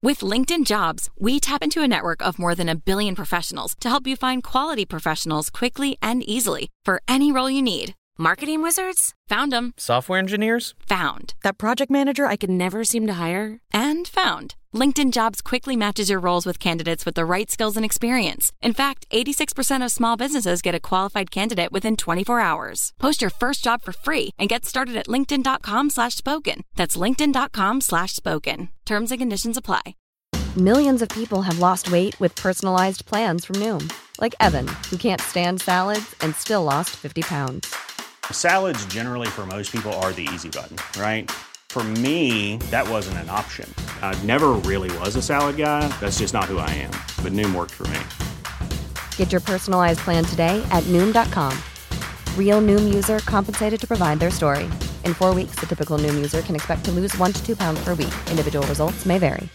With LinkedIn Jobs, we tap into a network of more than 1 billion professionals to help you find quality professionals quickly and easily for any role you need. Marketing wizards? Found them. Software engineers? Found. That project manager I could never seem to hire? And found. LinkedIn Jobs quickly matches your roles with candidates with the right skills and experience. In fact, 86% of small businesses get a qualified candidate within 24 hours. Post your first job for free and get started at linkedin.com/spoken. That's linkedin.com/spoken. Terms and conditions apply. Millions of people have lost weight with personalized plans from Noom. Like Evan, who can't stand salads and still lost 50 pounds. Salads generally for most people are the easy button, right? For me, that wasn't an option. I never really was a salad guy. That's just not who I am. But Noom worked for me. Get your personalized plan today at Noom.com. Real Noom user compensated to provide their story. In 4 weeks, the typical Noom user can expect to lose 1 to 2 pounds per week. Individual results may vary.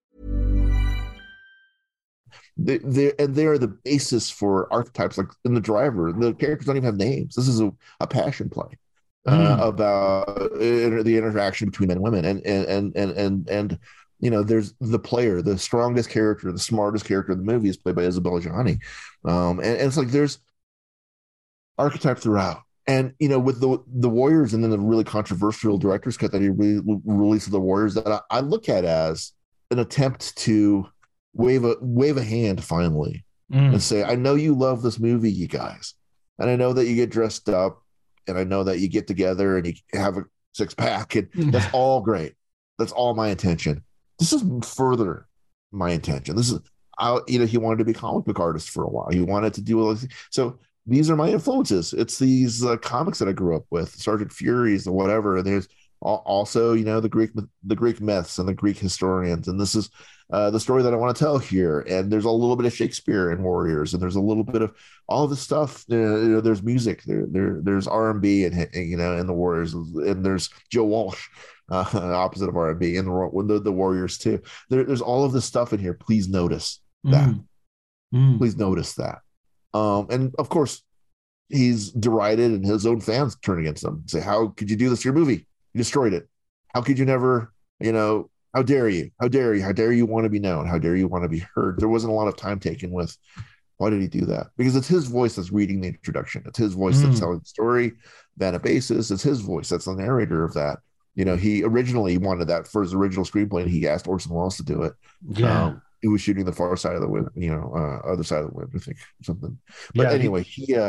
They are the basis for archetypes. Like in The Driver, the characters don't even have names. This is a passion play about the interaction between men and women, and there's the player, the strongest character, the smartest character in the movie is played by Isabella Gianni, and it's like there's archetype throughout. And with the Warriors, and then the really controversial director's cut that he released of the Warriors, that I look at as an attempt to wave a hand finally and say, I know you love this movie, you guys, and I know that you get dressed up, and I know that you get together and you have a 6-pack, and that's all great. That's all my intention. This is further my intention. This is he wanted to be a comic book artist for a while. He wanted to do all this. So these are my influences. It's these comics that I grew up with, Sergeant Furies or whatever. And there's also the Greek myths and the Greek historians, and this is the story that I want to tell here. And there's a little bit of Shakespeare in Warriors, and there's a little bit of all of this stuff. There's music, there's R&B, and in the Warriors, and there's Joe Walsh, opposite of R&B, and the Warriors too. There's all of this stuff in here. Please notice that. Please notice that. And of course, he's derided, and his own fans turn against him. Say, how could you do this to your movie? You destroyed it. How could you never, how dare you? How dare you? How dare you want to be known? How dare you want to be heard? There wasn't a lot of time taken with, why did he do that? Because it's his voice that's reading the introduction. It's his voice that's telling the story. Vanna Basis, it's his voice that's the narrator of that. He originally wanted that for his original screenplay, and he asked Orson Welles to do it. Yeah. He was shooting The Far Side of the Wind, Other Side of the Wind, I think, something. But anyway,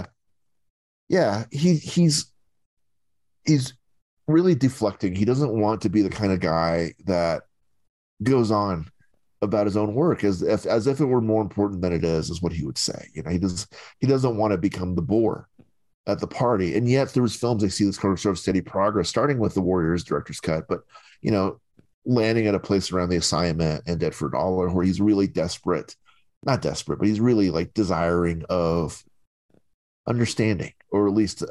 he's really deflecting. He doesn't want to be the kind of guy that goes on about his own work as if it were more important than it is what he would say. He doesn't want to become the bore at the party. And yet through his films, I see this sort of steady progress, starting with the Warriors director's cut, but landing at a place around The Assignment and Dead for a Dollar, where he's really not desperate, but he's really like desiring of understanding, or at least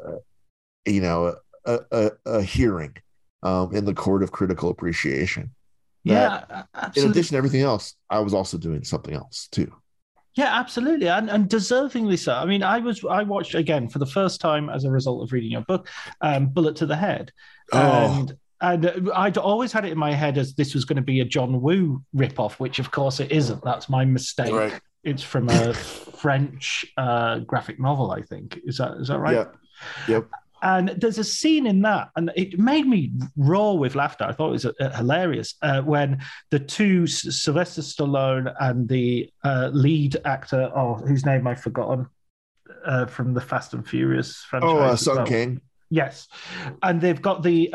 a hearing in the court of critical appreciation. Yeah, absolutely. In addition to everything else, I was also doing something else too. Yeah, absolutely, and deservingly so. I mean, I watched again for the first time as a result of reading your book, Bullet to the Head, and I'd always had it in my head as this was going to be a John Woo ripoff, which of course it isn't. That's my mistake. Right. It's from a French graphic novel, I think. Is that right? Yeah. Yep. And there's a scene in that, and it made me roar with laughter. I thought it was hilarious when the two, Sylvester Stallone and the lead actor, whose name I've forgotten, from the Fast and Furious franchise. Sung Kang. Yes, and they've got the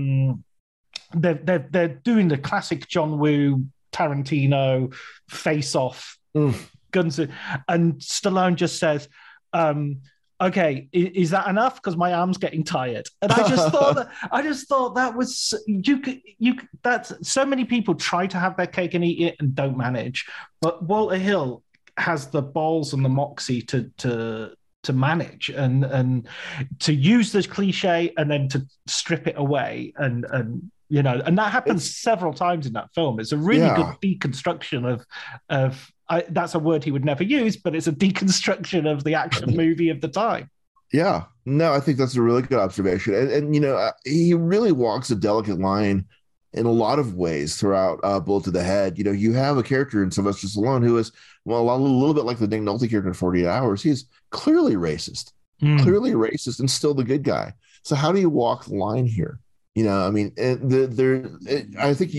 they're doing the classic John Woo, Tarantino face-off guns, and Stallone just says, okay, is that enough? Because my arm's getting tired. And I just thought that was that's so many people try to have their cake and eat it and don't manage. But Walter Hill has the balls and the moxie to manage and to use this cliche and then to strip it away and that happens several times in that film. It's a really good deconstruction of that's a word he would never use, but it's a deconstruction of the action movie of the time. Yeah, no, I think that's a really good observation. And he really walks a delicate line in a lot of ways throughout Bullet to the Head. You know, you have a character in Sylvester Stallone who is, well, a little bit like the Nick Nolte character in 48 Hours. He's clearly racist, and still the good guy. So how do you walk the line here? You know, I mean, I think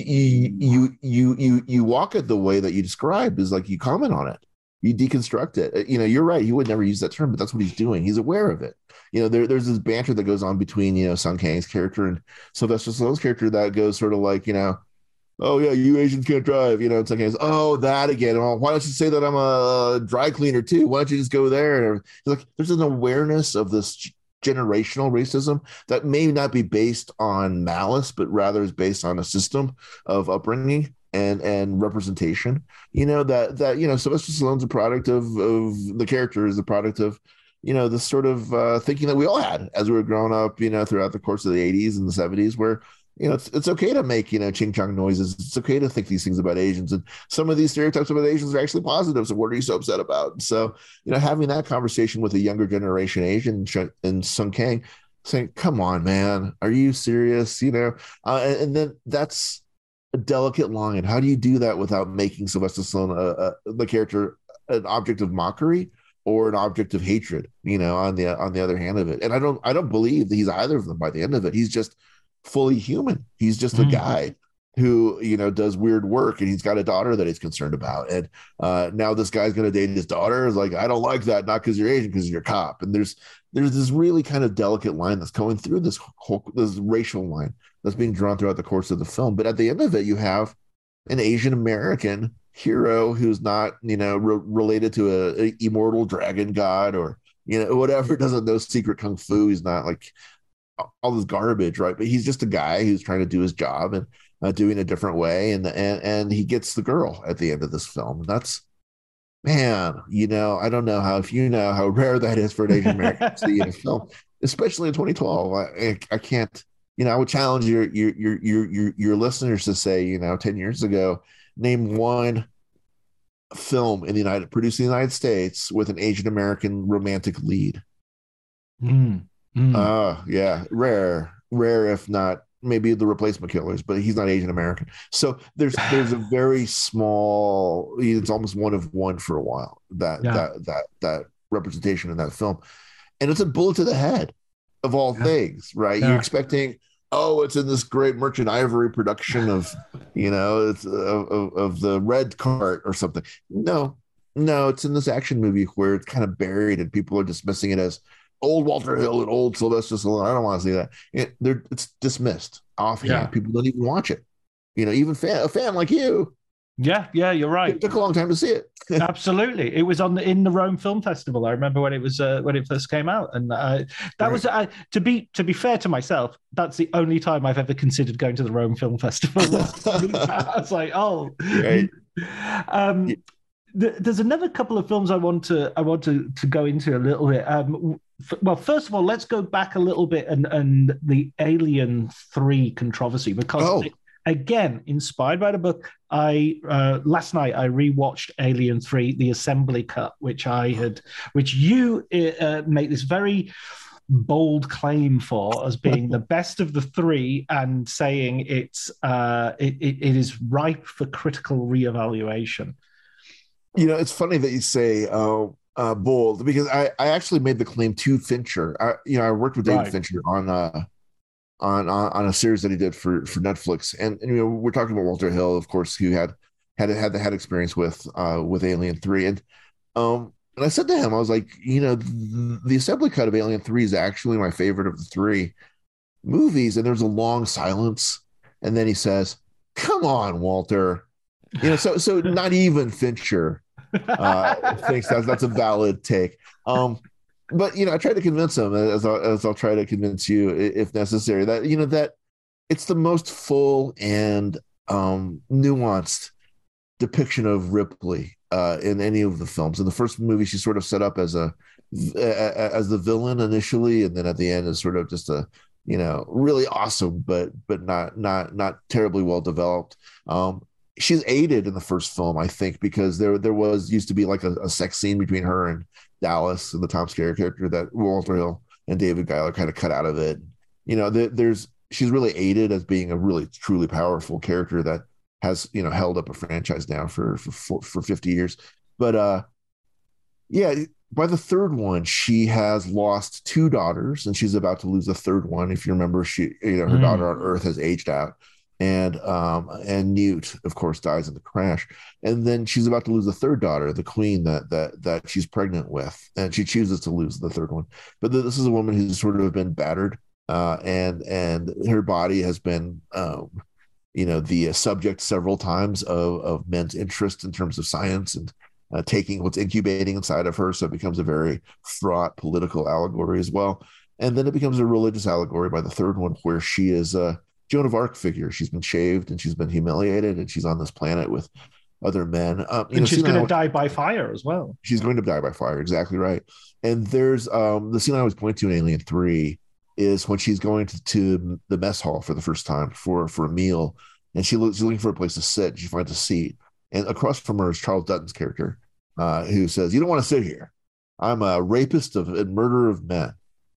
you walk it the way that you described, is like you comment on it, you deconstruct it. You know, you're right. He would never use that term, but that's what he's doing. He's aware of it. You know, there's this banter that goes on between, you know, Sung Kang's character and Sylvester Stallone's character that goes sort of like, you know, oh yeah, you Asians can't drive. You know, it's like, oh, that again. Well, why don't you say that I'm a dry cleaner too? Why don't you just go there? And like, there's an awareness of this generational racism that may not be based on malice, but rather is based on a system of upbringing and representation. You know, that you know, Sylvester Stallone's a product of the character is a product of, you know, this sort of thinking that we all had as we were growing up, you know, throughout the course of the 80s and the 70s, where, you know, it's okay to make, you know, ching chong noises. It's okay to think these things about Asians. And some of these stereotypes about Asians are actually positive. So what are you so upset about? So, you know, having that conversation with a younger generation Asian and Sung Kang saying, come on, man, are you serious? You know, and then that's a delicate line. How do you do that without making Sylvester Stallone, the character, an object of mockery or an object of hatred, you know, on the other hand of it? And I don't believe that he's either of them by the end of it. He's just fully human. He's just a guy who, you know, does weird work, and he's got a daughter that he's concerned about. And now this guy's going to date his daughter. Is like, I don't like that, not because you're Asian, because you're a cop. And there's this really kind of delicate line that's going through this racial line that's being drawn throughout the course of the film. But at the end of it, you have an Asian American hero who's not, you know, related to a immortal dragon god or, you know, whatever, doesn't know secret kung fu. He's not like all this garbage, right? But he's just a guy who's trying to do his job and doing a different way, and he gets the girl at the end of this film. That's, man, you know, I don't know if you know how rare that is for an Asian American to see in a film, especially in 2012. I can't, you know, I would challenge your listeners to say, you know, 10 years ago, name one film produced in the United States with an Asian American romantic lead. Yeah, rare, if not maybe The Replacement Killers, but he's not Asian American. So there's a very small, it's almost one of one for a while, that representation in that film. And it's a bullet to the head of all things, right? You're expecting, oh, it's in this great Merchant Ivory production of, you know, it's of the Red Cart or something. No, it's in this action movie where it's kind of buried and people are dismissing it as old Walter Hill and old Sylvester Stallone. I don't want to see that. It's dismissed offhand. Yeah. People don't even watch it. You know, even a fan like you. Yeah, you're right. It took a long time to see it. Absolutely, it was in the Rome Film Festival. I remember when it first came out, and that was to be fair to myself. That's the only time I've ever considered going to the Rome Film Festival. I was like, oh, right. There's another couple of films I want to go into a little bit. Well, first of all, let's go back a little bit and the Alien 3 controversy, because again, inspired by the book, last night I rewatched Alien 3, the assembly cut, which you make this very bold claim for as being the best of the three, and saying it is ripe for critical reevaluation. You know, it's funny that you say bold, because I actually made the claim to Fincher. I worked with David Fincher on a series that he did for Netflix, and you know, we're talking about Walter Hill, of course, who had experience with Alien 3, and I said to him, I was like, you know, the assembly cut of Alien 3 is actually my favorite of the three movies, and there's a long silence, and then he says, "Come on, Walter." You know, so not even Fincher thinks that's a valid take. But you know, I tried to convince him, as I'll try to convince you if necessary, that you know that it's the most full and nuanced depiction of Ripley in any of the films. In the first movie, she's sort of set up as the villain initially, and then at the end is sort of just a, you know, really awesome, but not terribly well developed. She's aided in the first film, I think, because there used to be like a sex scene between her and Dallas, and the Tom Skerritt character, that Walter Hill and David Giler kind of cut out of it. You know, there's she's really aided as being a really truly powerful character that has, held up a franchise now for 50 years. But yeah, by the third one, she has lost two daughters, and she's about to lose the third one. If you remember, her daughter on Earth has aged out, and Newt, of course, dies in the crash. And then she's about to lose the third daughter, the queen that she's pregnant with, and she chooses to lose the third one. But this is a woman who's sort of been battered, and her body has been, the subject several times of men's interest in terms of science and taking what's incubating inside of her. So it becomes a very fraught political allegory as well. And then it becomes a religious allegory by the third one, where she is a Joan of Arc figure. She's been shaved and she's been humiliated, and she's on this planet with other men. And she's going to die by fire as well. She's going to die by fire. Exactly right. And there's the scene I always point to in Alien 3 is when she's going to the mess hall for the first time for a meal, and she's looking for a place to sit. She finds a seat, and across from her is Charles Dutton's character, who says, "You don't want to sit here. I'm a rapist and murderer of men,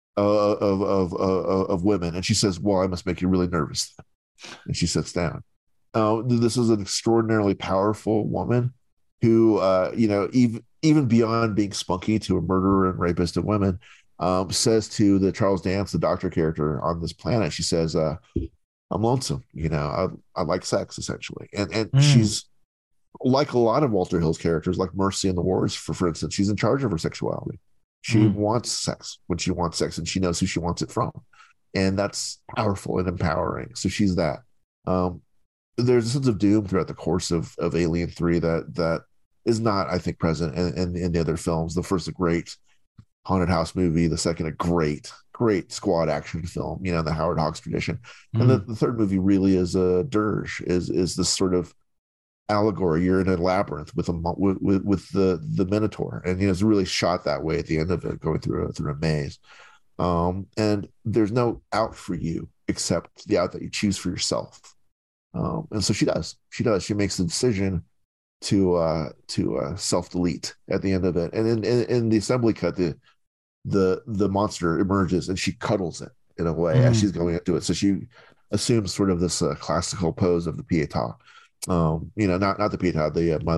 of women." And she says, "Well, I must make you really nervous." And she sits down. This is an extraordinarily powerful woman who, even beyond being spunky to a murderer and rapist of women, says to the Charles Dance, the doctor character on this planet, she says, "I'm lonesome. I like sex, essentially." And she's like a lot of Walter Hill's characters, like Mercy in the Wars, for instance. She's in charge of her sexuality. She wants sex when she wants sex, and she knows who she wants it from. And that's powerful and empowering. So she's that. There's a sense of doom throughout the course of Alien 3 that is not, I think, present in the other films. The first, a great haunted house movie. The second, a great squad action film, in the Howard Hawks tradition. And the third movie really is a dirge, is this sort of allegory. You're in a labyrinth with the Minotaur, and it's really shot that way at the end of it, going through a maze. And there's no out for you except the out that you choose for yourself. And so she does. She makes the decision to self-delete at the end of it. And in the assembly cut, the monster emerges and she cuddles it in a way as she's going into it. So she assumes sort of this classical pose of the Pietà. Not the Pietà,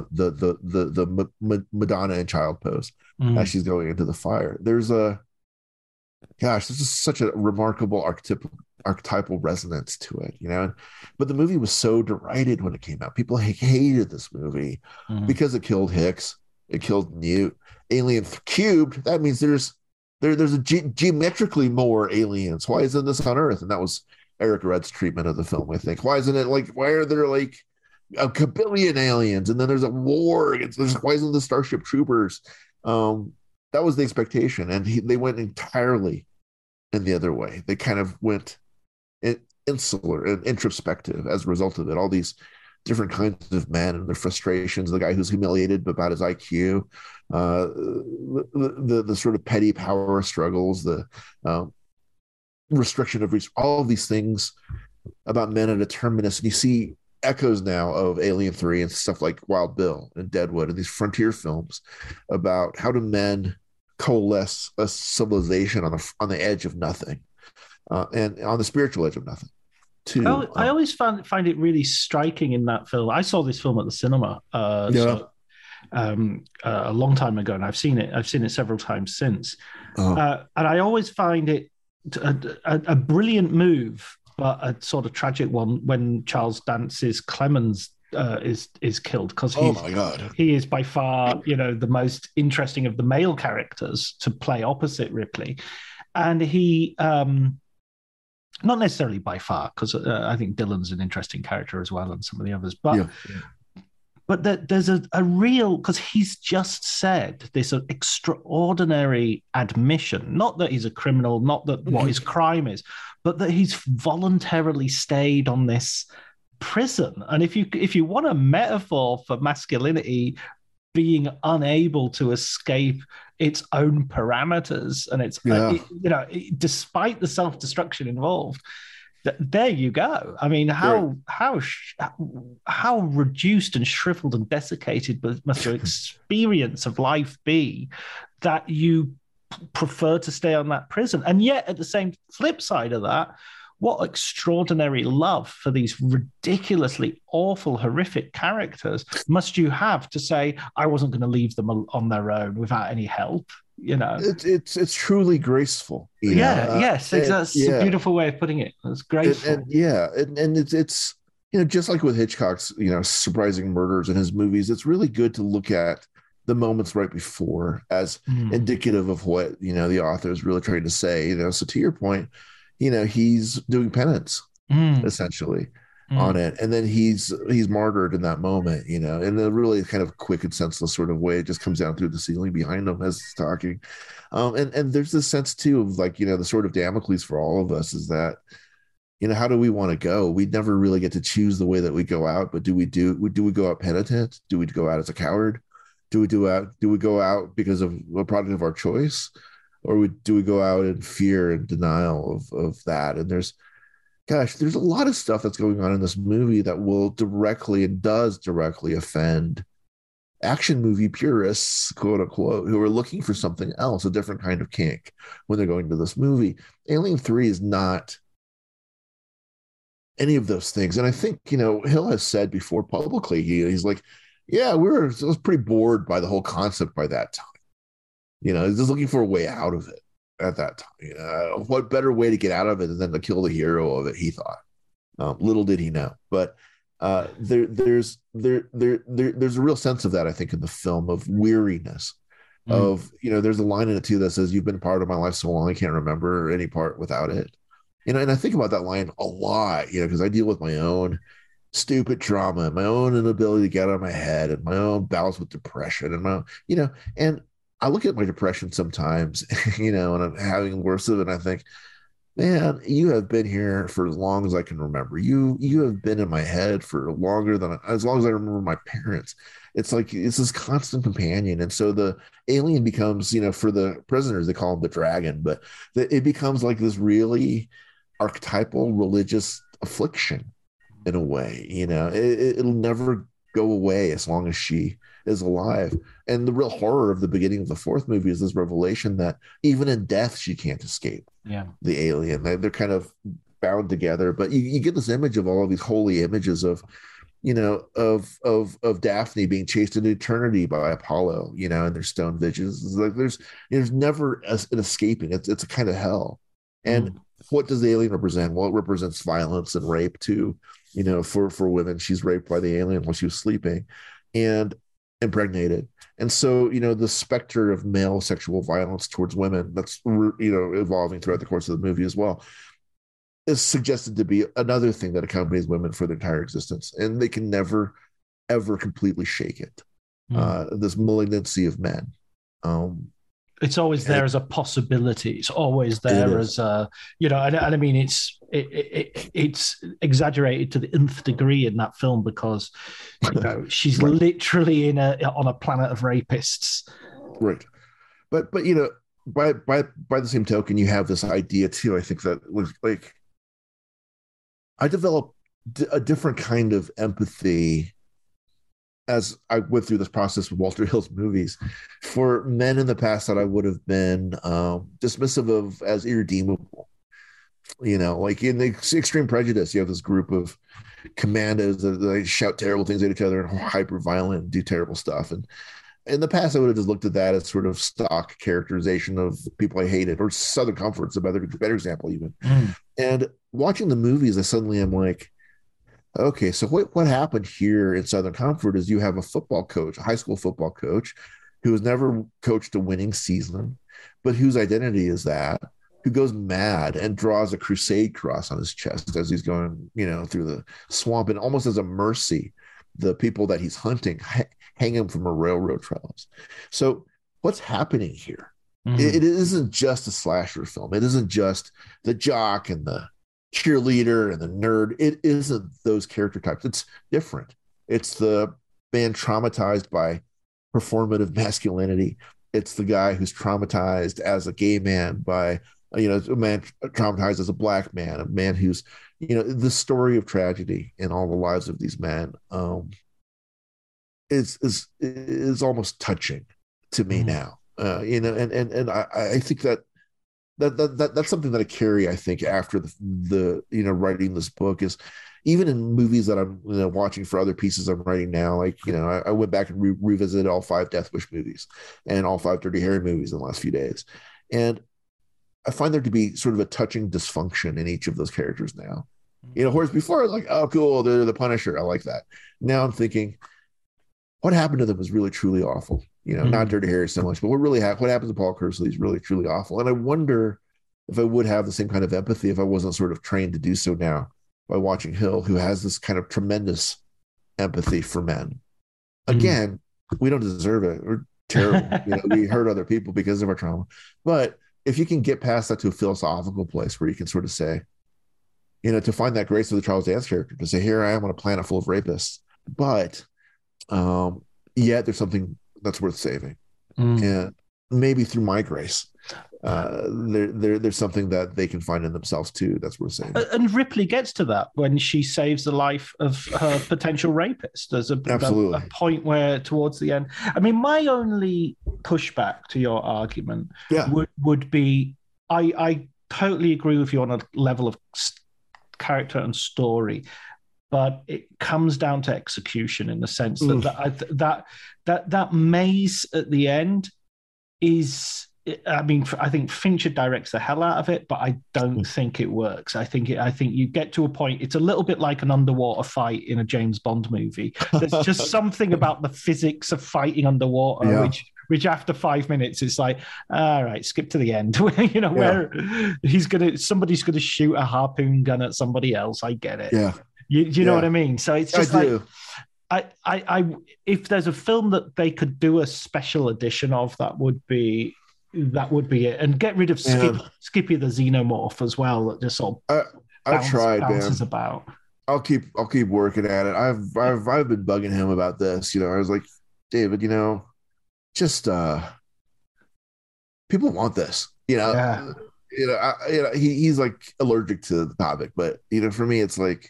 the Madonna and child pose as she's going into the fire. There's this is such a remarkable archetypal resonance to it, but the movie was so derided when it came out. People hated this movie because it killed Hicks, it killed Newt. Alien cubed, that means there's geometrically more aliens. Why isn't this on Earth? And that was Eric Red's treatment of the film, I think. Why isn't it why are there a kabillion aliens, and then there's a war against why isn't the Starship Troopers? That was the expectation, and they went entirely in the other way. They kind of went insular and introspective as a result of it. All these different kinds of men and their frustrations, the guy who's humiliated about his IQ, the sort of petty power struggles, the restriction of reach, all of these things about men and a terminus. And you see echoes now of Alien 3 and stuff like Wild Bill and Deadwood and these frontier films about how do men coalesce a civilization on the edge of nothing, and on the spiritual edge of nothing. I always find it really striking in that film. I saw this film at the cinema a long time ago, and I've seen it several times since. And I always find it a brilliant move, but a sort of tragic one when Charles Dance's Clemens is killed, because he is by far the most interesting of the male characters to play opposite Ripley, and he not necessarily by far, because I think Dylan's an interesting character as well, and some of the others, but but there's a real, because he's just said this extraordinary admission, not that he's a criminal, not that what his crime is, but that he's voluntarily stayed on this prison. And if you want a metaphor for masculinity being unable to escape its own parameters, and it's despite the self-destruction involved, there you go. I mean, how reduced and shriveled and desiccated must your experience of life be that you prefer to stay on that prison? And yet, at the same flip side of that, what extraordinary love for these ridiculously awful, horrific characters must you have to say, I wasn't going to leave them on their own without any help, you know? It's truly graceful. Yes, exactly. That's a beautiful way of putting it. It's graceful. And it's just like with Hitchcock's, surprising murders in his movies, it's really good to look at the moments right before as indicative of what, the author is really trying to say, So to your point, he's doing penance essentially on it. And then he's martyred in that moment, in a really kind of quick and senseless sort of way. It just comes down through the ceiling behind him as he's talking. And there's this sense too of like, the sort of Damocles for all of us is that, how do we want to go? We never really get to choose the way that we go out, but do we go out penitent? Do we go out as a coward? Do we go out because of a product of our choice? Or do we go out in fear and denial of that? And there's a lot of stuff that's going on in this movie that will directly and does directly offend action movie purists, quote unquote, who are looking for something else, a different kind of kink when they're going to this movie. Alien 3 is not any of those things. And I think, Hill has said before publicly, he's like, yeah, I was pretty bored by the whole concept by that time. He's just looking for a way out of it at that time. What better way to get out of it than to kill the hero of it, he thought. Little did he know. But there's a real sense of that, I think, in the film, of weariness. Of, there's a line in it too that says, you've been part of my life so long I can't remember any part without it. And I think about that line a lot, because I deal with my own stupid trauma, my own inability to get out of my head, and my own battles with depression, and my, and I look at my depression sometimes, and I'm having worse of it, and I think, man, you have been here for as long as I can remember. You have been in my head for as long as I remember my parents. It's like it's this constant companion, and so the alien becomes, for the prisoners, they call him the dragon, but it becomes like this really archetypal religious affliction in a way. It'll never go away as long as she is alive. And the real horror of the beginning of the fourth movie is this revelation that even in death she can't escape the alien. They're kind of bound together, but you get this image of all of these holy images of of Daphne being chased into eternity by Apollo, in their stone visions. It's like there's never an escaping. It's a kind of hell. And what does the alien represent? Well, it represents violence and rape too. For women, she's raped by the alien while she was sleeping and impregnated. And so, the specter of male sexual violence towards women that's, evolving throughout the course of the movie as well, is suggested to be another thing that accompanies women for their entire existence. And they can never, ever completely shake it. This malignancy of men. It's always there as a possibility. It's always there as a, and I mean, it's exaggerated to the nth degree in that film because, she's literally on a planet of rapists. Right. But by the same token, you have this idea too. I think that was like, I developed a different kind of empathy as I went through this process with Walter Hill's movies, for men in the past that I would have been dismissive of as irredeemable. Like in the Extreme Prejudice, you have this group of commandos that they shout terrible things at each other and hyper violent and do terrible stuff. And in the past, I would have just looked at that as sort of stock characterization of people I hated, or Southern Comfort's a better example even. And watching the movies, I suddenly am like, okay, so what happened here in Southern Comfort is you have a football coach, a high school football coach, who has never coached a winning season, but whose identity is that, who goes mad and draws a crusade cross on his chest as he's going, through the swamp, and almost as a mercy, the people that he's hunting hang him from a railroad trellis. So what's happening here? It isn't just a slasher film. It isn't just the jock and the cheerleader and the nerd. It isn't those character types. It's different. It's the man traumatized by performative masculinity. It's the guy who's traumatized as a gay man by, a man traumatized as a black man, a man who's, the story of tragedy in all the lives of these men is almost touching to me now. And I think that that's something that I carry, I think, after the writing this book, is even in movies that I'm watching for other pieces I'm writing now. Like, I went back and revisited all 5 Death Wish movies and all 5 Dirty Harry movies in the last few days, and I find there to be sort of a touching dysfunction in each of those characters now. Whereas before I was like, oh cool, they're the Punisher, I like that. Now I'm thinking, what happened to them is really truly awful. Not Dirty Harry so much, but what happens to Paul Kersey is really truly awful. And I wonder if I would have the same kind of empathy if I wasn't sort of trained to do so now by watching Hill, who has this kind of tremendous empathy for men. Again, we don't deserve it. We're terrible. We hurt other people because of our trauma. But if you can get past that to a philosophical place where you can sort of say, to find that grace of the Charles Dance character, to say, here I am on a planet full of rapists, but yet there's something that's worth saving. And maybe through my grace, there's something that they can find in themselves too that's worth saving. And Ripley gets to that when she saves the life of her potential rapist. There's a point where towards the end, I mean, my only pushback to your argument would be, I totally agree with you on a level of character and story, but it comes down to execution in the sense that maze at the end is, I mean, I think Fincher directs the hell out of it, but I don't think it works. I think you get to a point, it's a little bit like an underwater fight in a James Bond movie. There's just something about the physics of fighting underwater, which after 5 minutes, it's like, all right, skip to the end. Where somebody's gonna shoot a harpoon gun at somebody else. I get it. Yeah. You know what I mean? So it's just I if there's a film that they could do a special edition of, that would be it, and get rid of Skippy the Xenomorph as well. That just sort of bounces about. I'll keep working at it. I've been bugging him about this. I was like, David, just people want this. He's like allergic to the topic, but for me, it's like,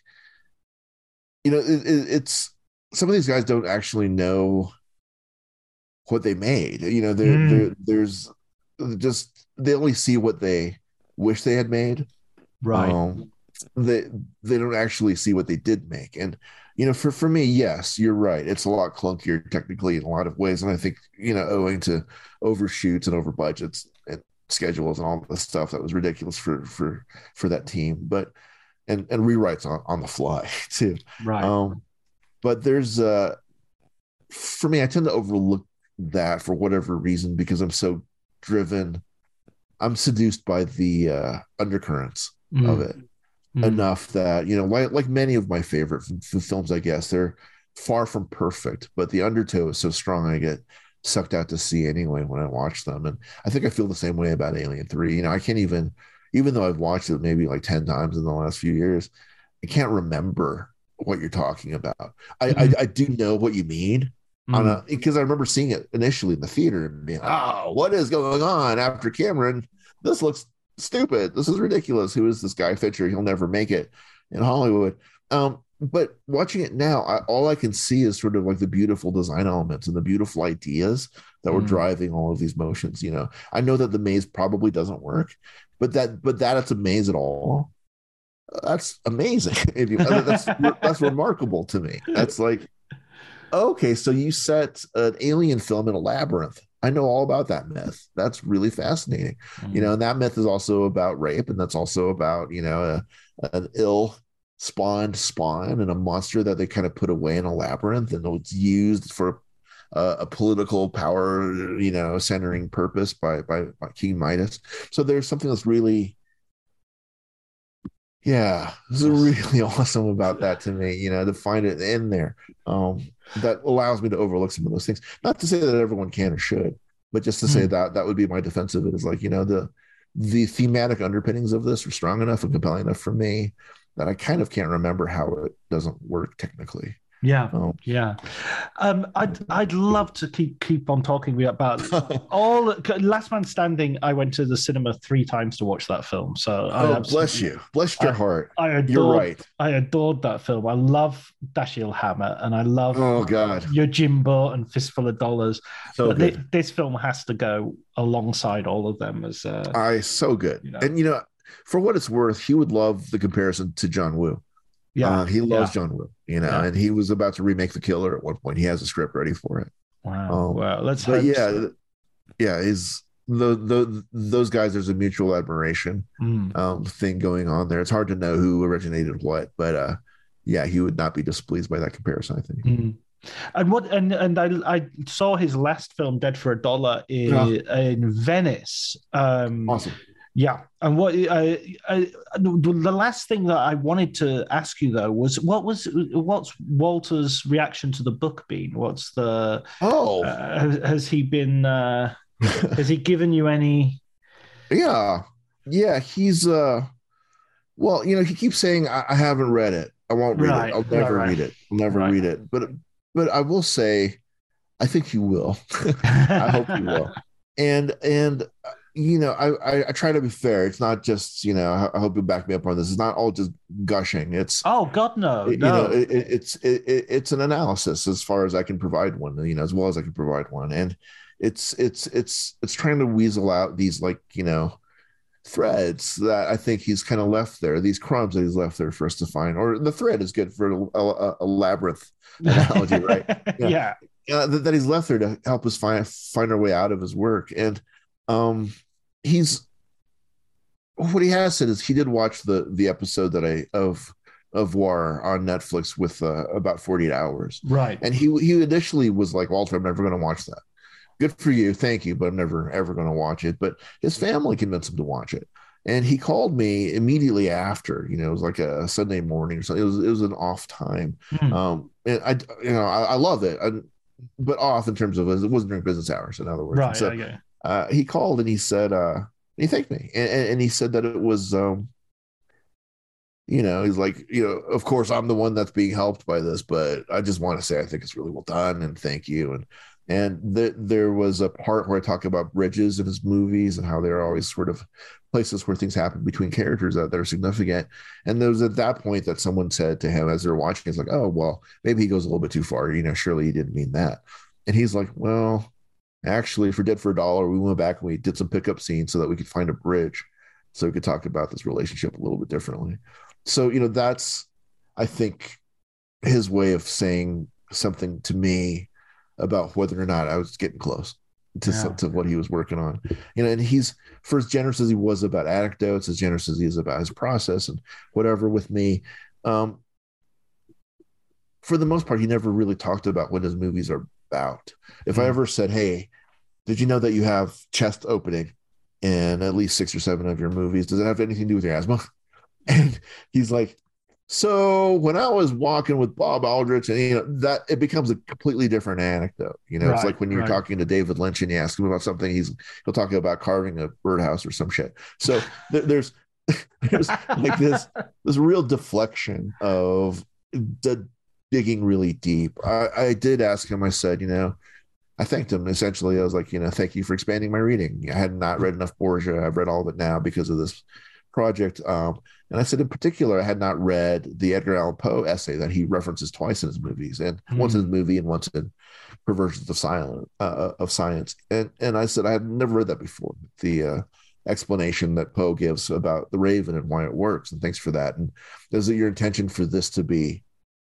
it's some of these guys don't actually know what they made. There's just, they only see what they wish they had made. Right. They don't actually see what they did make. And for me, yes, you're right, it's a lot clunkier technically in a lot of ways, and I think owing to overshoots and over budgets and schedules and all the stuff that was ridiculous for that team, but and rewrites on the fly too. Right. But there's for me, I tend to overlook that for whatever reason, because I'm so driven, I'm seduced by the undercurrents of it enough that like many of my favorite films, I guess they're far from perfect, but the undertow is so strong I get sucked out to sea anyway when I watch them. And I think I feel the same way about Alien 3. I can't even though I've watched it maybe like 10 times in the last few years, I can't remember what you're talking about. I do know what you mean, because I remember seeing it initially in the theater and being, oh, what is going on after Cameron? This looks stupid. This is ridiculous. Who is this guy Fincher? He'll never make it in Hollywood. But watching it now, all I can see is sort of like the beautiful design elements and the beautiful ideas that were driving all of these motions. I know that the maze probably doesn't work, but that it's a maze at all, that's amazing. That's remarkable to me. That's like, okay, so you set an alien film in a labyrinth. I know all about that myth. That's really fascinating. And that myth is also about rape, and that's also about an ill spawn and a monster that they kind of put away in a labyrinth, and it's used for a political power centering purpose by King Midas. So there's something that's really this is really awesome about that to me, to find it in there, that allows me to overlook some of those things. Not to say that everyone can or should, but just to say that would be my defense of it, is like, the thematic underpinnings of this are strong enough and compelling enough for me that I kind of can't remember how it doesn't work technically. Yeah, Oh. yeah. I'd love to keep on talking about all. Last Man Standing. I went to the cinema 3 times to watch that film. So Bless you, bless your heart. You're right. I adored that film. I love Dashiell Hammett, and I love God, Yojimbo and Fistful of Dollars. So but good. This film has to go alongside all of them as so good. You know. And for what it's worth, he would love the comparison to John Woo. Yeah, he loves John Woo, and he was about to remake The Killer at one point. He has a script ready for it. Wow. Well, let's hope. So. Those guys. There's a mutual admiration thing going on there. It's hard to know who originated what, but he would not be displeased by that comparison, I think. And I saw his last film, Dead for a Dollar, in Venice. Awesome. Yeah, and the last thing that I wanted to ask you though was what's Walter's reaction to the book been? What's the has he been has he given you any? Yeah, he's he keeps saying I haven't read it. I won't read it. I'll never read it. I'll never read it. But I will say, I think you will. I hope you will. And. I try to be fair. It's not just, I hope you back me up on this. It's not all just gushing. It's God, no. It's an analysis as far as I can provide one, as well as I can provide one. And it's trying to weasel out these threads that I think he's kind of left there, these crumbs that he's left there for us to find. Or the thread is good for a labyrinth analogy, right? Yeah. That he's left there to help us find our way out of his work. And what he has said is he did watch the episode of War on Netflix with about 48 hours. Right. And he initially was like, Walter, I'm never going to watch that. Good for you. Thank you. But I'm never, ever going to watch it. But his family convinced him to watch it. And he called me immediately after, it was like a Sunday morning or something. It was an off time. And I love it. But off in terms of, it wasn't during business hours, in other words. Right. So, okay. He called and he said, he thanked me. And he said that it was, he's like, of course I'm the one that's being helped by this, but I just want to say, I think it's really well done and thank you. And there was a part where I talk about bridges in his movies and how they're always sort of places where things happen between characters that are significant. And there was at that point that someone said to him as they're watching, it's like, oh, well, maybe he goes a little bit too far. Surely he didn't mean that. And he's like, well, actually, for Dead for a Dollar, we went back and we did some pickup scenes so that we could find a bridge so we could talk about this relationship a little bit differently. So, that's, I think, his way of saying something to me about whether or not I was getting close to what he was working on. And he's, for as generous as he was about anecdotes, as generous as he is about his process and whatever with me, for the most part, he never really talked about what his movies are about. If I ever said, hey, did you know that you have chest opening in at least 6 or 7 of your movies? Does it have anything to do with your asthma? And he's like, so when I was walking with Bob Aldrich, and that it becomes a completely different anecdote. It's like when you're talking to David Lynch and you ask him about something, he'll talk about carving a birdhouse or some shit. So there's like this real deflection of digging really deep. I did ask him, I said, I thanked him essentially. I was like, thank you for expanding my reading. I had not read enough Borgia. I've read all of it now because of this project. And I said, in particular, I had not read the Edgar Allan Poe essay that he references twice in his movies, and once in his movie and once in Perversions of Science. And I said, I had never read that before. The explanation that Poe gives about the Raven and why it works. And thanks for that. And is it your intention for this to be,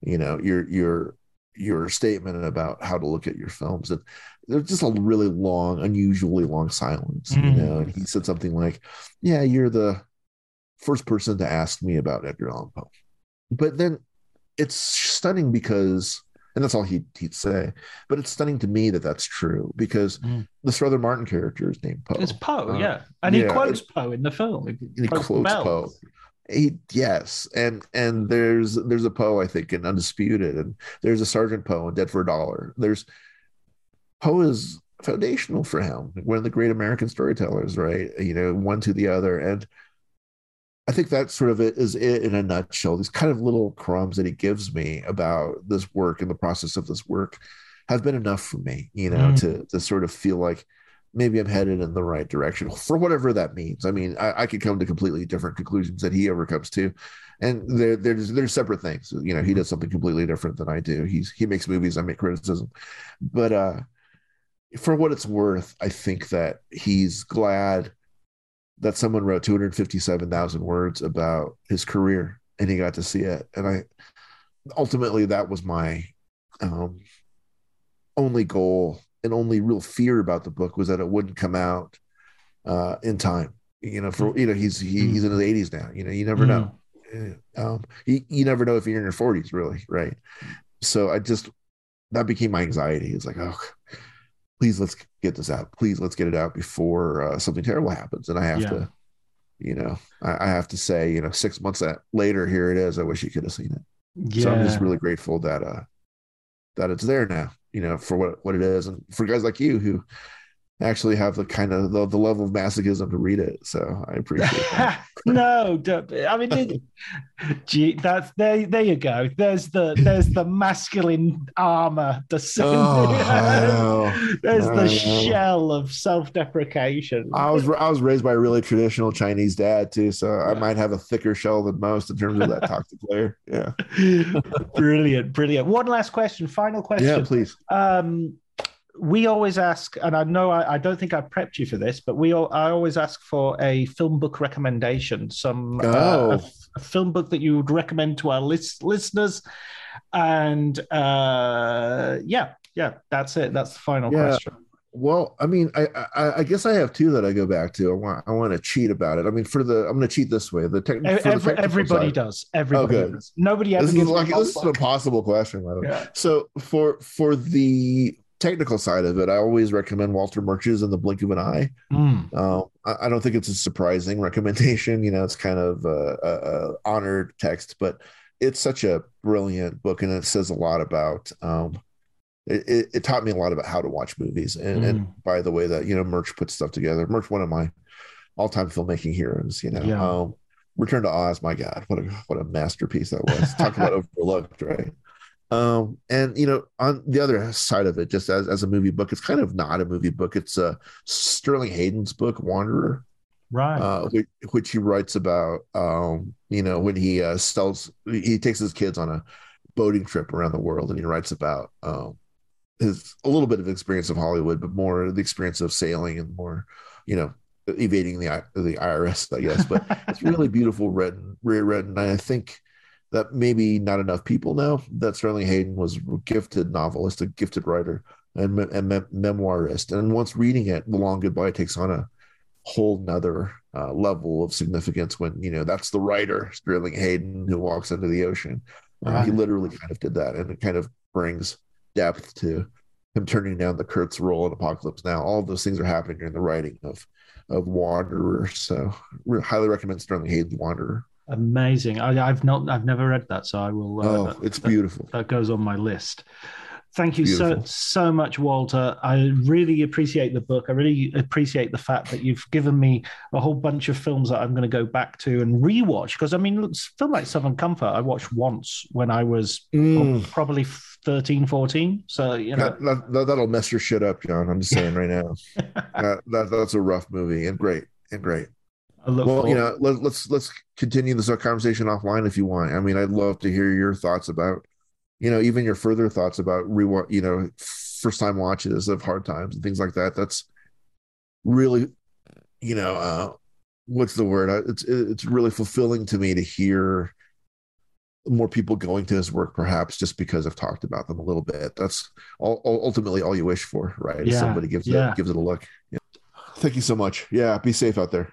your statement about how to look at your films? And there's just a really long, unusually long silence, and he said something like, yeah, you're the first person to ask me about Edgar Allan Poe. But then it's stunning because, and that's all he'd say, but it's stunning to me that that's true because the Strother Martin character is named Poe. It's Poe, yeah. And he quotes Poe in the film. He quotes Poe. Yes, and there's a Poe, I think, in Undisputed, and there's a Sergeant Poe in Dead for a Dollar. Poe is foundational for him, one of the great American storytellers, right? One to the other. And I think that sort of it is it in a nutshell. These kind of little crumbs that he gives me about this work and the process of this work have been enough for me, to sort of feel like maybe I'm headed in the right direction for whatever that means. I mean, I could come to completely different conclusions that he ever comes to, and they're separate things. He does something completely different than I do. He makes movies, I make criticism, but for what it's worth, I think that he's glad that someone wrote 257,000 words about his career and he got to see it. And ultimately that was my only goal and only real fear about the book, was that it wouldn't come out in time. He's in his 80s now. You never know. You never know if you're in your 40s, really, right? So that became my anxiety. It's like, oh, please, let's get this out. Please, let's get it out before something terrible happens. And I have to, I have to say, 6 months later, here it is. I wish you could have seen it. Yeah. So I'm just really grateful that it's there now, for what it is, and for guys like you who actually have the kind of the level of masochism to read it. So I appreciate that. No, I mean, gee, that's there you go. There's the masculine armor descending. There's the shell of self-deprecation. I was raised by a really traditional Chinese dad too, so I might have a thicker shell than most in terms of that toxic layer. Yeah. Brilliant. One last question, final question. Yeah, please. We always ask, and I know I don't think I prepped you for this, but I always ask for a film book recommendation, a film book that you would recommend to our listeners. And that's it. That's the final question. Well, I mean, I guess I have two that I go back to. I want to cheat about it. I mean, I'm going to cheat this way. Everybody does. Everybody does. Nobody ever. This is an impossible question, by the way. Yeah. So for the technical side of it, I always recommend Walter Murch's In the Blink of an Eye. I don't think it's a surprising recommendation. It's kind of a honored text, but it's such a brilliant book, and it says a lot about. It taught me a lot about how to watch movies, and by the way that Murch puts stuff together. Murch, one of my all-time filmmaking heroes. Return to Oz, my God, what a masterpiece that was. Talk about overlooked, right? And on the other side of it, just as a movie book, it's kind of not a movie book. It's Sterling Hayden's book, Wanderer, right? Which he writes about. When he takes his kids on a boating trip around the world, and he writes about a little bit of experience of Hollywood, but more the experience of sailing and more, evading the IRS, I guess. But it's really beautiful, rewritten. And I think that maybe not enough people know that Sterling Hayden was a gifted novelist, a gifted writer, and memoirist. And once reading it, The Long Goodbye takes on a whole nother level of significance when, that's the writer, Sterling Hayden, who walks into the ocean. He literally kind of did that, and it kind of brings depth to him turning down the Kurtz role in Apocalypse Now. All of those things are happening during the writing of Wanderer. So highly recommend Sterling Hayden's Wanderer. Amazing. I've never read that, so I will. It's beautiful. That goes on my list. Thank you so much, Walter. I really appreciate the book. I really appreciate the fact that you've given me a whole bunch of films that I'm going to go back to and rewatch. Because, I mean, look, a film like Southern Comfort, I watched once when I was probably 13, 14. So, that'll mess your shit up, John. I'm just saying right now. That's a rough movie and great. Let's continue this conversation offline if you want. I mean, I'd love to hear your thoughts about, even your further thoughts about first time watches of Hard Times and things like that. That's really, what's the word? It's really fulfilling to me to hear more people going to his work, perhaps just because I've talked about them a little bit. That's ultimately all you wish for, right? Yeah, somebody gives it a look. Yeah. Thank you so much. Yeah, be safe out there.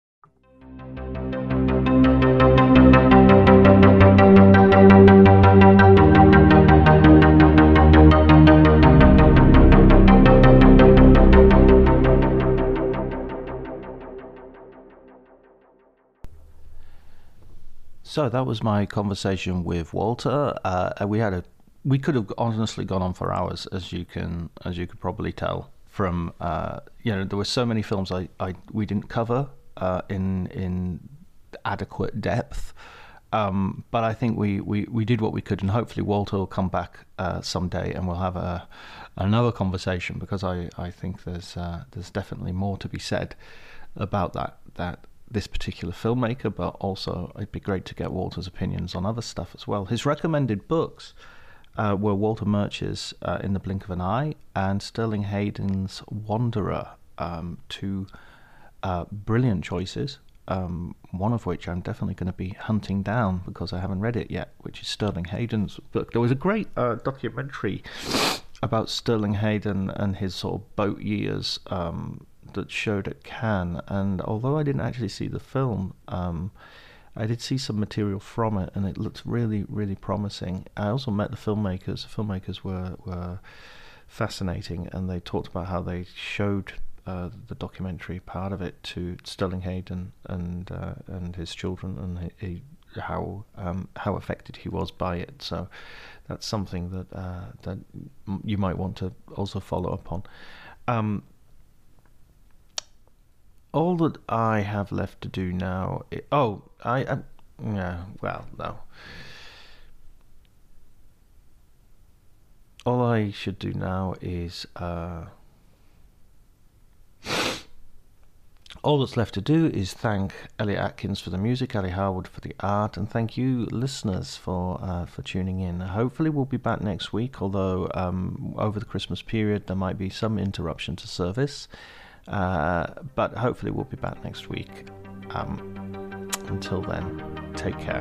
So that was my conversation with Walter. We could have honestly gone on for hours, as you could probably tell from there were so many films we didn't cover in adequate depth. But I think we did what we could, and hopefully Walter will come back someday, and we'll have another conversation, because I think there's definitely more to be said about this particular filmmaker, but also it'd be great to get Walter's opinions on other stuff as well. His recommended books were Walter Murch's In the Blink of an Eye and Sterling Hayden's Wanderer, two brilliant choices. One of which I'm definitely going to be hunting down because I haven't read it yet, which is Sterling Hayden's book. There was a great documentary about Sterling Hayden and his sort of boat years that showed at Cannes, and although I didn't actually see the film, I did see some material from it, and it looked really, really promising. I also met the filmmakers. The filmmakers were fascinating, and they talked about how they showed the documentary part of it to Sterling Hayden and his children, and how affected he was by it. So that's something that you might want to also follow up on. All that I have left to do now. No. All I should do now is. All that's left to do is thank Elliot Atkins for the music, Ali Harwood for the art, and thank you, listeners, for tuning in. Hopefully we'll be back next week, although over the Christmas period there might be some interruption to service. But hopefully we'll be back next week. Until then, take care.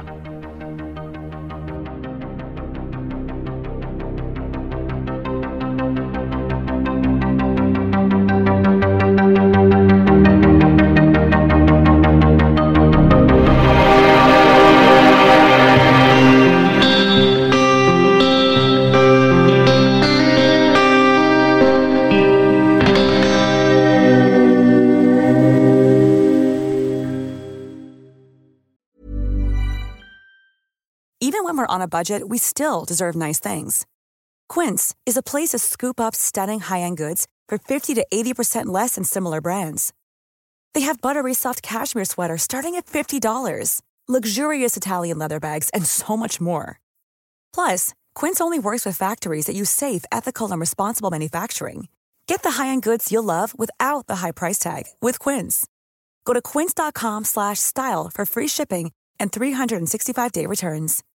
Even when we're on a budget, we still deserve nice things. Quince is a place to scoop up stunning high-end goods for 50 to 80% less than similar brands. They have buttery soft cashmere sweaters starting at $50, luxurious Italian leather bags, and so much more. Plus, Quince only works with factories that use safe, ethical, and responsible manufacturing. Get the high-end goods you'll love without the high price tag with Quince. Go to quince.com/style for free shipping and 365-day returns.